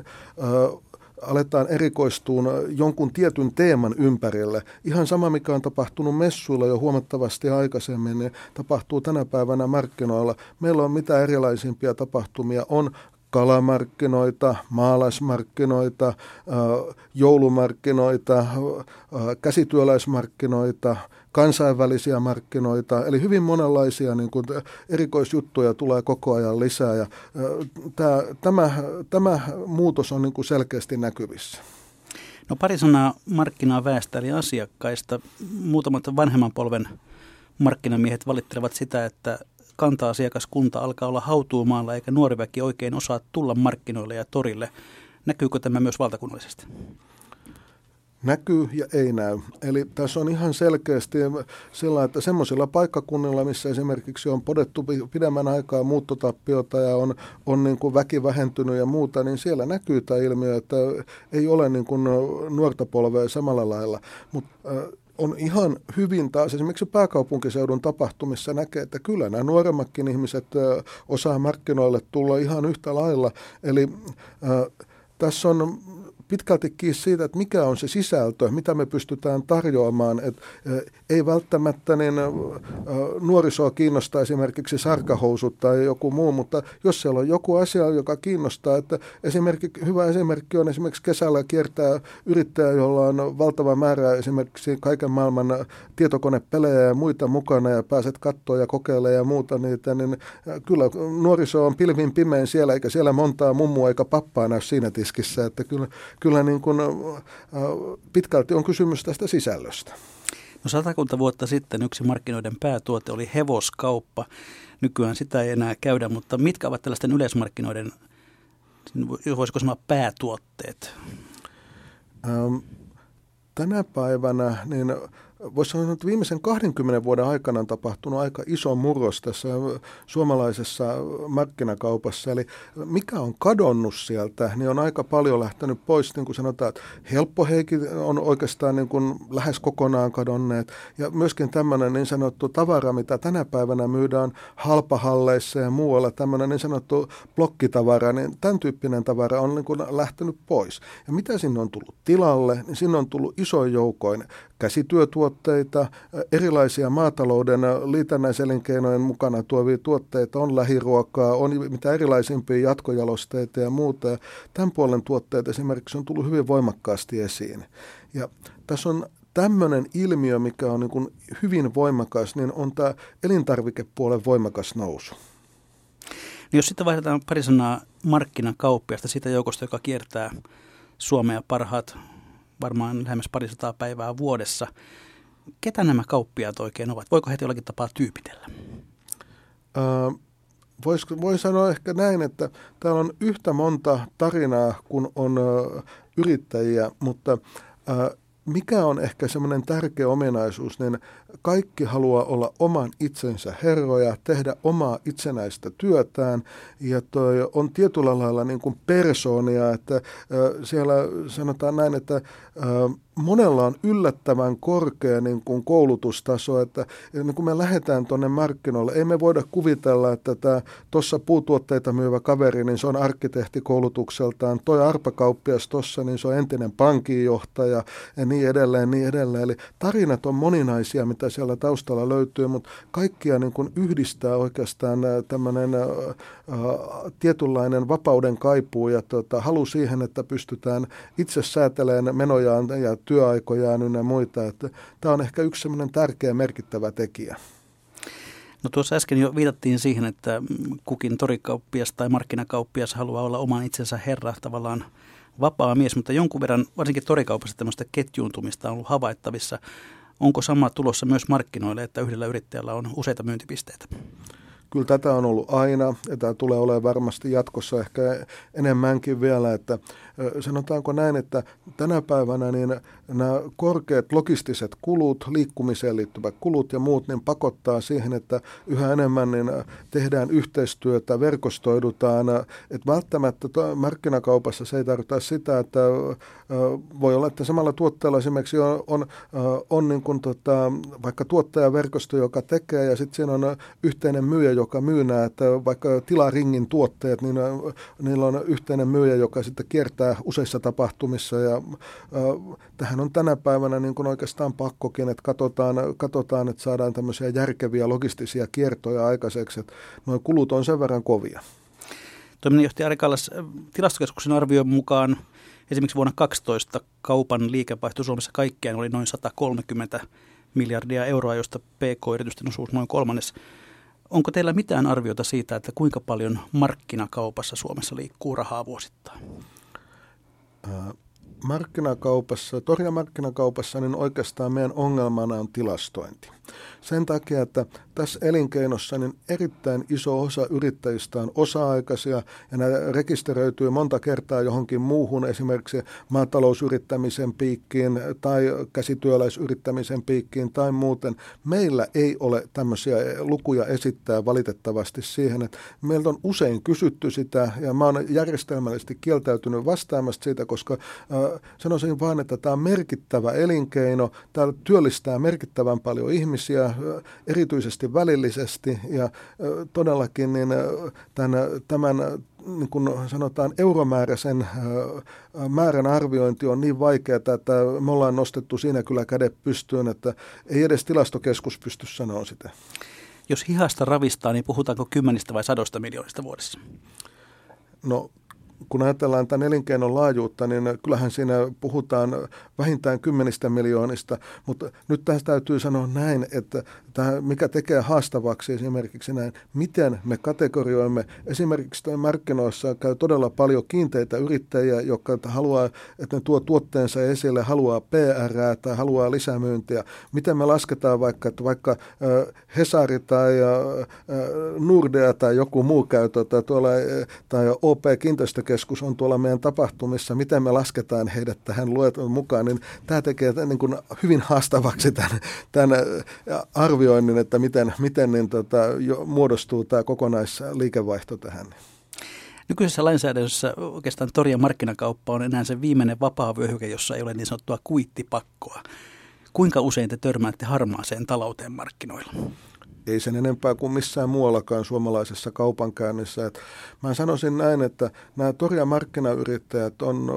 aletaan erikoistuun jonkun tietyn teeman ympärille. Ihan sama, mikä on tapahtunut messuilla jo huomattavasti aikaisemmin, niin tapahtuu tänä päivänä markkinoilla. Meillä on mitä erilaisimpia tapahtumia. On kalamarkkinoita, maalaismarkkinoita, joulumarkkinoita, käsityöläismarkkinoita, kansainvälisiä markkinoita, eli hyvin monenlaisia niin kuin erikoisjuttuja tulee koko ajan lisää, ja tämä muutos on niin kuin selkeästi näkyvissä. No pari sanaa markkinaa väestä eli asiakkaista. Muutamat vanhemman polven markkinamiehet valittelevat sitä, että kanta-asiakaskunta alkaa olla hautuumaalla eikä nuori väki oikein osaa tulla markkinoille ja torille. Näkyykö tämä myös valtakunnallisesti? Näkyy ja ei näy. Eli tässä on ihan selkeästi sellainen, että semmoisilla paikkakunnilla, missä esimerkiksi on podettu pidemmän aikaa muuttotappiota ja on niin kuin väki vähentynyt ja muuta, niin siellä näkyy tämä ilmiö, että ei ole niin kuin nuorta polvea samalla lailla. Mutta on ihan hyvin taas esimerkiksi pääkaupunkiseudun tapahtumissa näkee, että kyllä nämä nuoremmatkin ihmiset osaa markkinoille tulla ihan yhtä lailla. Eli tässä on pitkälti kiinni siitä, että mikä on se sisältö, mitä me pystytään tarjoamaan. Ei välttämättä niin nuorisoa kiinnostaa esimerkiksi sarkahousut tai joku muu, mutta jos siellä on joku asia, joka kiinnostaa, että hyvä esimerkki on esimerkiksi kesällä kiertää yrittäjä, jolla on valtava määrä esimerkiksi kaiken maailman tietokonepelejä ja muita mukana ja pääset katsoa ja kokeilemaan ja muuta niitä, niin kyllä nuoriso on pilvin pimein siellä, eikä siellä montaa mummua eikä pappaa näy siinä tiskissä, että kyllä niin kuin pitkälti on kysymys tästä sisällöstä. No 100 vuotta sitten yksi markkinoiden päätuote oli hevoskauppa. Nykyään sitä ei enää käydä, mutta mitkä ovat tällaisten yleismarkkinoiden, voisiko sanoa, päätuotteet? Tänä päivänä niin voisi sanoa, että viimeisen 20 vuoden aikana on tapahtunut aika iso murros tässä suomalaisessa markkinakaupassa. Eli mikä on kadonnut sieltä, niin on aika paljon lähtenyt pois. Niin kuin sanotaan, että helppoheikit on oikeastaan niin kuin lähes kokonaan kadonneet. Ja myöskin tämmöinen niin sanottu tavara, mitä tänä päivänä myydään halpahalleissa ja muualla, tämmöinen niin sanottu blokkitavara, niin tämän tyyppinen tavara on niin kuin lähtenyt pois. Ja mitä sinne on tullut tilalle, niin sinne on tullut isoin joukoin käsityötuotteita, tuotteita, erilaisia maatalouden liitännäiselinkeinojen mukana tuovia tuotteita, on lähiruokaa, on mitä erilaisimpia jatkojalosteita ja muuta. Ja tämän puolen tuotteet esimerkiksi on tullut hyvin voimakkaasti esiin. Ja tässä on tämmöinen ilmiö, mikä on niin kuin hyvin voimakas, niin on tämä elintarvikepuolen voimakas nousu. No jos sitten vaihdetaan pari sanaa markkinakauppiasta siitä joukosta, joka kiertää Suomea parhaat varmaan lähemmäs 200 päivää vuodessa. Ketä nämä kauppiaat oikein ovat? Voiko heitä jollakin tapaa tyypitellä? Voi sanoa ehkä näin, että täällä on yhtä monta tarinaa kuin on yrittäjiä, mutta mikä on ehkä semmoinen tärkeä ominaisuus, niin kaikki haluaa olla oman itsensä herroja, tehdä omaa itsenäistä työtään ja toi on tietyllä lailla niin kuin persoonia, että siellä sanotaan näin, että monella on yllättävän korkea niin kuin koulutustaso, että niin kun me lähdetään tuonne markkinoille, ei me voida kuvitella, että tuossa puutuotteita myyvä kaveri, niin se on arkkitehtikoulutukseltaan, toi arpakauppias tuossa, niin se on entinen pankinjohtaja ja niin edelleen, niin edelleen. Eli tarinat on moninaisia, mitä siellä taustalla löytyy, mutta kaikkia niin kuin yhdistää oikeastaan tämmöinen tietynlainen vapauden kaipuu ja halu siihen, että pystytään itse säätelemään menojaan ja työaikojaan ynnä muita. Että tämä on ehkä yksi semmoinen tärkeä merkittävä tekijä. No tuossa äsken jo viitattiin siihen, että kukin torikauppias tai markkinakauppias haluaa olla oman itsensä herra, tavallaan vapaa mies, mutta jonkun verran varsinkin torikaupassa tämmöistä ketjuuntumista on ollut havaittavissa. Onko sama tulossa myös markkinoille, että yhdellä yrittäjällä on useita myyntipisteitä? Kyllä tätä on ollut aina ja tämä tulee olemaan varmasti jatkossa ehkä enemmänkin vielä, että sanotaanko näin, että tänä päivänä niin nämä korkeat logistiset kulut, liikkumiseen liittyvät kulut ja muut, niin pakottaa siihen, että yhä enemmän niin tehdään yhteistyötä, verkostoidutaan, että välttämättä markkinakaupassa se ei tarkoita sitä, että voi olla, että samalla tuotteella esimerkiksi on niin kuin vaikka tuottajaverkosto, joka tekee ja sitten siinä on yhteinen myyjä, joka myy nämä, että vaikka tilaringin tuotteet, niin niillä on yhteinen myyjä, joka sitten kiertää useissa tapahtumissa ja tähän on tänä päivänä niin kuin oikeastaan pakkokin, että katsotaan, että saadaan tämmöisiä järkeviä logistisia kiertoja aikaiseksi, että nuo kulut on sen verran kovia. Toiminnanjohtaja Ari Kallas, Tilastokeskuksen arvion mukaan esimerkiksi vuonna 2012 kaupan liikevaihto Suomessa kaikkiaan oli noin 130 miljardia euroa, josta PK-yritysten osuus noin kolmannes. Onko teillä mitään arviota siitä, että kuinka paljon markkinakaupassa Suomessa liikkuu rahaa vuosittain? Torjamarkkinakaupassa niin oikeastaan meidän ongelmana on tilastointi. Sen takia, että tässä elinkeinossa niin erittäin iso osa yrittäjistä on osa-aikaisia ja nämä rekisteröityy monta kertaa johonkin muuhun, esimerkiksi maatalousyrittämisen piikkiin tai käsityöläisyrittämisen piikkiin tai muuten. Meillä ei ole tämmöisiä lukuja esittää valitettavasti siihen, että meiltä on usein kysytty sitä ja mä oon järjestelmällisesti kieltäytynyt vastaamasta siitä, koska sanoisin vaan, että tämä on merkittävä elinkeino, täällä työllistää merkittävän paljon ihmisiä, erityisesti välillisesti ja todellakin niin tämän niin kuin sanotaan euromääräisen määrän arviointi on niin vaikeaa, että me ollaan nostettu siinä kyllä kädet pystyyn, että ei edes Tilastokeskus pysty sanoa sitä. Jos hihasta ravistaa, niin puhutaanko 10 vai 100 miljoonista vuodessa? No, kun ajatellaan tämän elinkeinon laajuutta, niin kyllähän siinä puhutaan vähintään 10 miljoonista, mutta nyt tässä täytyy sanoa näin, että tämä, mikä tekee haastavaksi esimerkiksi näin, miten me kategorioimme. Esimerkiksi markkinoissa käy todella paljon kiinteitä yrittäjiä, jotka haluaa, että ne tuo tuotteensa esille, haluaa PR:ää tai haluaa lisämyyntiä. Miten me lasketaan vaikka Hesari tai Nordea tai joku muu käy tuolla, tai OP Kiinteistökeskus on tuolla meidän tapahtumissa, miten me lasketaan heidät tähän luetelun mukaan, niin tämä tekee niin kuin hyvin haastavaksi tämän arvioinnin, että miten niin muodostuu tämä kokonaisliikevaihto tähän. Nykyisessä lainsäädännössä oikeastaan tori- ja markkinakauppa on enää se viimeinen vapaavyöhyke, jossa ei ole niin sanottua kuittipakkoa. Kuinka usein te törmäätte harmaaseen talouteen markkinoilla? Ei sen enempää kuin missään muuallakaan suomalaisessa kaupankäynnissä. Mä sanoisin näin, että nämä tori- ja markkinayrittäjät on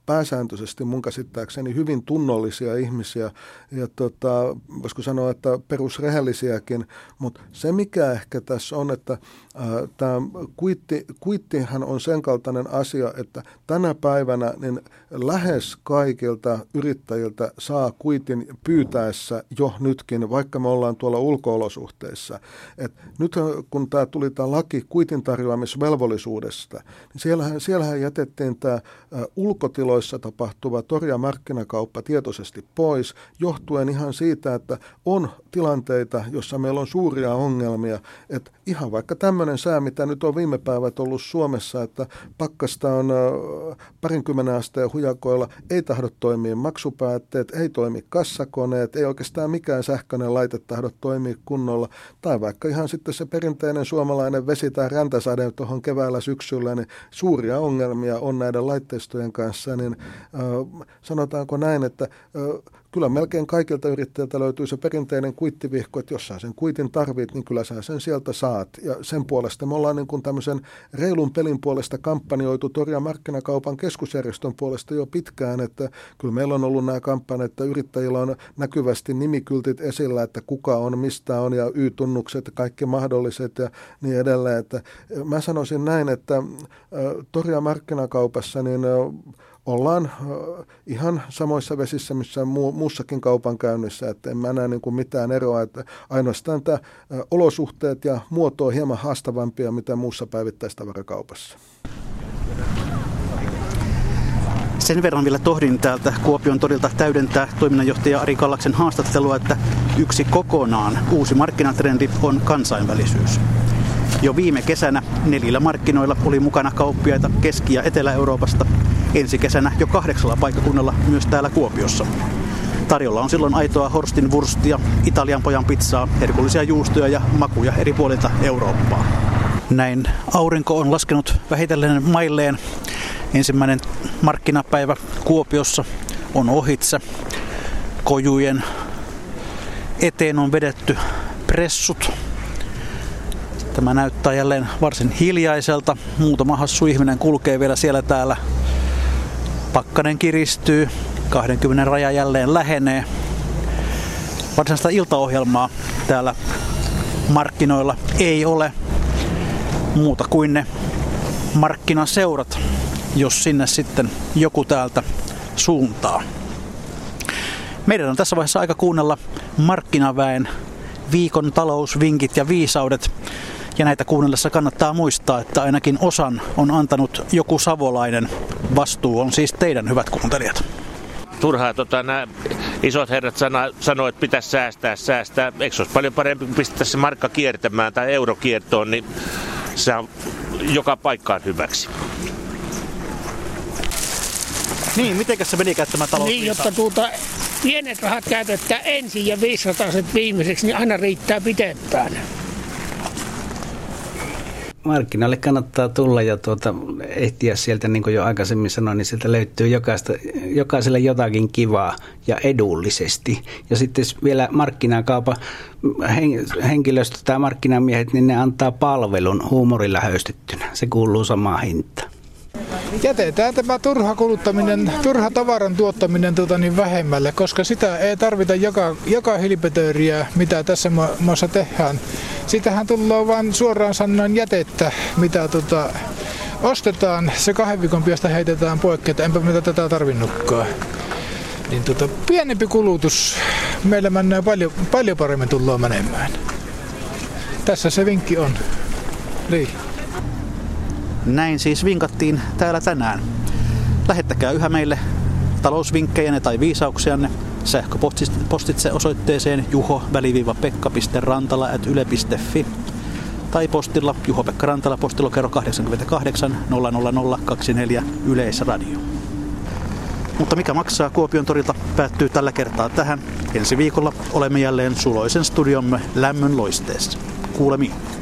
pääsääntöisesti mun käsittääkseni hyvin tunnollisia ihmisiä ja voisiko sanoa, että perusrehellisiäkin, mutta se mikä ehkä tässä on, että tämä kuittihan on sen kaltainen asia, että tänä päivänä niin lähes kaikilta yrittäjiltä saa kuitin pyytäessä jo nytkin, vaikka me ollaan tuolla ulko-olosuhteissa. Et nyt kun tuli tämä laki kuitin tarjoamisvelvollisuudesta, niin siellähän jätettiin tämä ulkotiloissa tapahtuva tori- ja markkinakauppa tietoisesti pois, johtuen ihan siitä, että on tilanteita, jossa meillä on suuria ongelmia, että ihan vaikka tämmöinen sää, mitä nyt on viime päivät ollut Suomessa, että pakkasta on 20 asteen hujakoilla, ei tahdo toimia maksupäätteet, ei toimi kassakoneet, ei oikeastaan mikään sähköinen laite tahdo toimia kunnolla, tai vaikka ihan sitten se perinteinen suomalainen vesi- tai räntäsade tuohon keväällä syksyllä, niin suuria ongelmia on näiden laitteistojen kanssa, niin sanotaanko näin, että kyllä melkein kaikilta yrittäjiltä löytyy se perinteinen kuittivihko, että jos sä sen kuitin tarvit, niin kyllä sä sen sieltä saat. Ja sen puolesta me ollaan niin kuin tämmöisen reilun pelin puolesta kampanjoitu tori- ja markkinakaupan keskusjärjestön puolesta jo pitkään, että kyllä meillä on ollut nämä kampanjat, että yrittäjillä on näkyvästi nimikyltit esillä, että kuka on, mistä on ja Y-tunnukset, kaikki mahdolliset ja niin edelleen. Että mä sanoisin näin, että tori- ja markkinakaupassa niin ollaan ihan samoissa vesissä, missä muussakin kaupankäynnissä, että en mä näe niin kuin mitään eroa, että ainoastaan tämä olosuhteet ja muoto on hieman haastavampia, mitä muussa päivittäistavarakaupassa. Sen verran vielä tohdin täältä Kuopion torilta täydentää toiminnanjohtaja Ari Kallaksen haastattelua, että yksi kokonaan uusi markkinatrendi on kansainvälisyys. Jo viime kesänä 4 markkinoilla oli mukana kauppiaita Keski- ja Etelä-Euroopasta. Ensi kesänä jo 8 paikkakunnalla myös täällä Kuopiossa. Tarjolla on silloin aitoa Horstin wurstia, Italian pojan pizzaa, herkullisia juustoja ja makuja eri puolilta Eurooppaa. Näin aurinko on laskenut vähitellen mailleen. Ensimmäinen markkinapäivä Kuopiossa on ohitse. Kojujen eteen on vedetty pressut. Tämä näyttää jälleen varsin hiljaiselta. Muutama hassu ihminen kulkee vielä siellä täällä. Pakkanen kiristyy. 20 raja jälleen lähenee. Varsinaista iltaohjelmaa täällä markkinoilla ei ole muuta kuin ne markkinaseurat, jos sinne sitten joku täältä suuntaa. Meidän on tässä vaiheessa aika kuunnella markkinaväen viikon talousvinkit ja viisaudet. Ja näitä kuunnellessa kannattaa muistaa, että ainakin osan on antanut joku savolainen. Vastuu on siis teidän, hyvät kuuntelijat. Turhaa nämä isot herrat sanoo, että pitäisi säästää. Eikö se olisi paljon parempi pistää se markka kiertämään tai euro kiertoon, niin se on joka paikkaan hyväksi. Niin, mitenkäs se menikään tämä talousviisa? Niin, jotta pienet rahat käytetään ensin ja 500 viimeiseksi, niin aina riittää pitempään. Markkinoille kannattaa tulla ja ehtiä sieltä, niin kuin jo aikaisemmin sanoin, niin sieltä löytyy jokaiselle jotakin kivaa ja edullisesti. Ja sitten vielä markkinakaupan henkilöstö tai markkinamiehet, niin ne antaa palvelun huumorilla höystettynä. Se kuuluu samaan hintaan. Jätetään tämä turha kuluttaminen, turha tavaran tuottaminen vähemmälle, koska sitä ei tarvita joka hilpetööriä, mitä tässä maassa tehdään. Sitähän tullaan vain suoraan sanoen jätettä, mitä ostetaan, se 2 viikon päästä heitetään poikki, että enpä mitä tätä tarvinnutkaan. Niin pienempi kulutus, meillä mennään paljon paremmin tullaan menemään. Tässä se vinkki on. Niin. Näin siis vinkattiin täällä tänään. Lähettäkää yhä meille talousvinkkejänne tai viisauksianne sähköpostitse osoitteeseen juho-pekka.rantala@yle.fi tai postilla Juho-Pekka Rantala, postilokero 88 00024 Yleisradio. Mutta mikä maksaa Kuopion torilta päättyy tällä kertaa tähän. Ensi viikolla olemme jälleen suloisen studiomme lämmön loisteessa. Kuulemiin.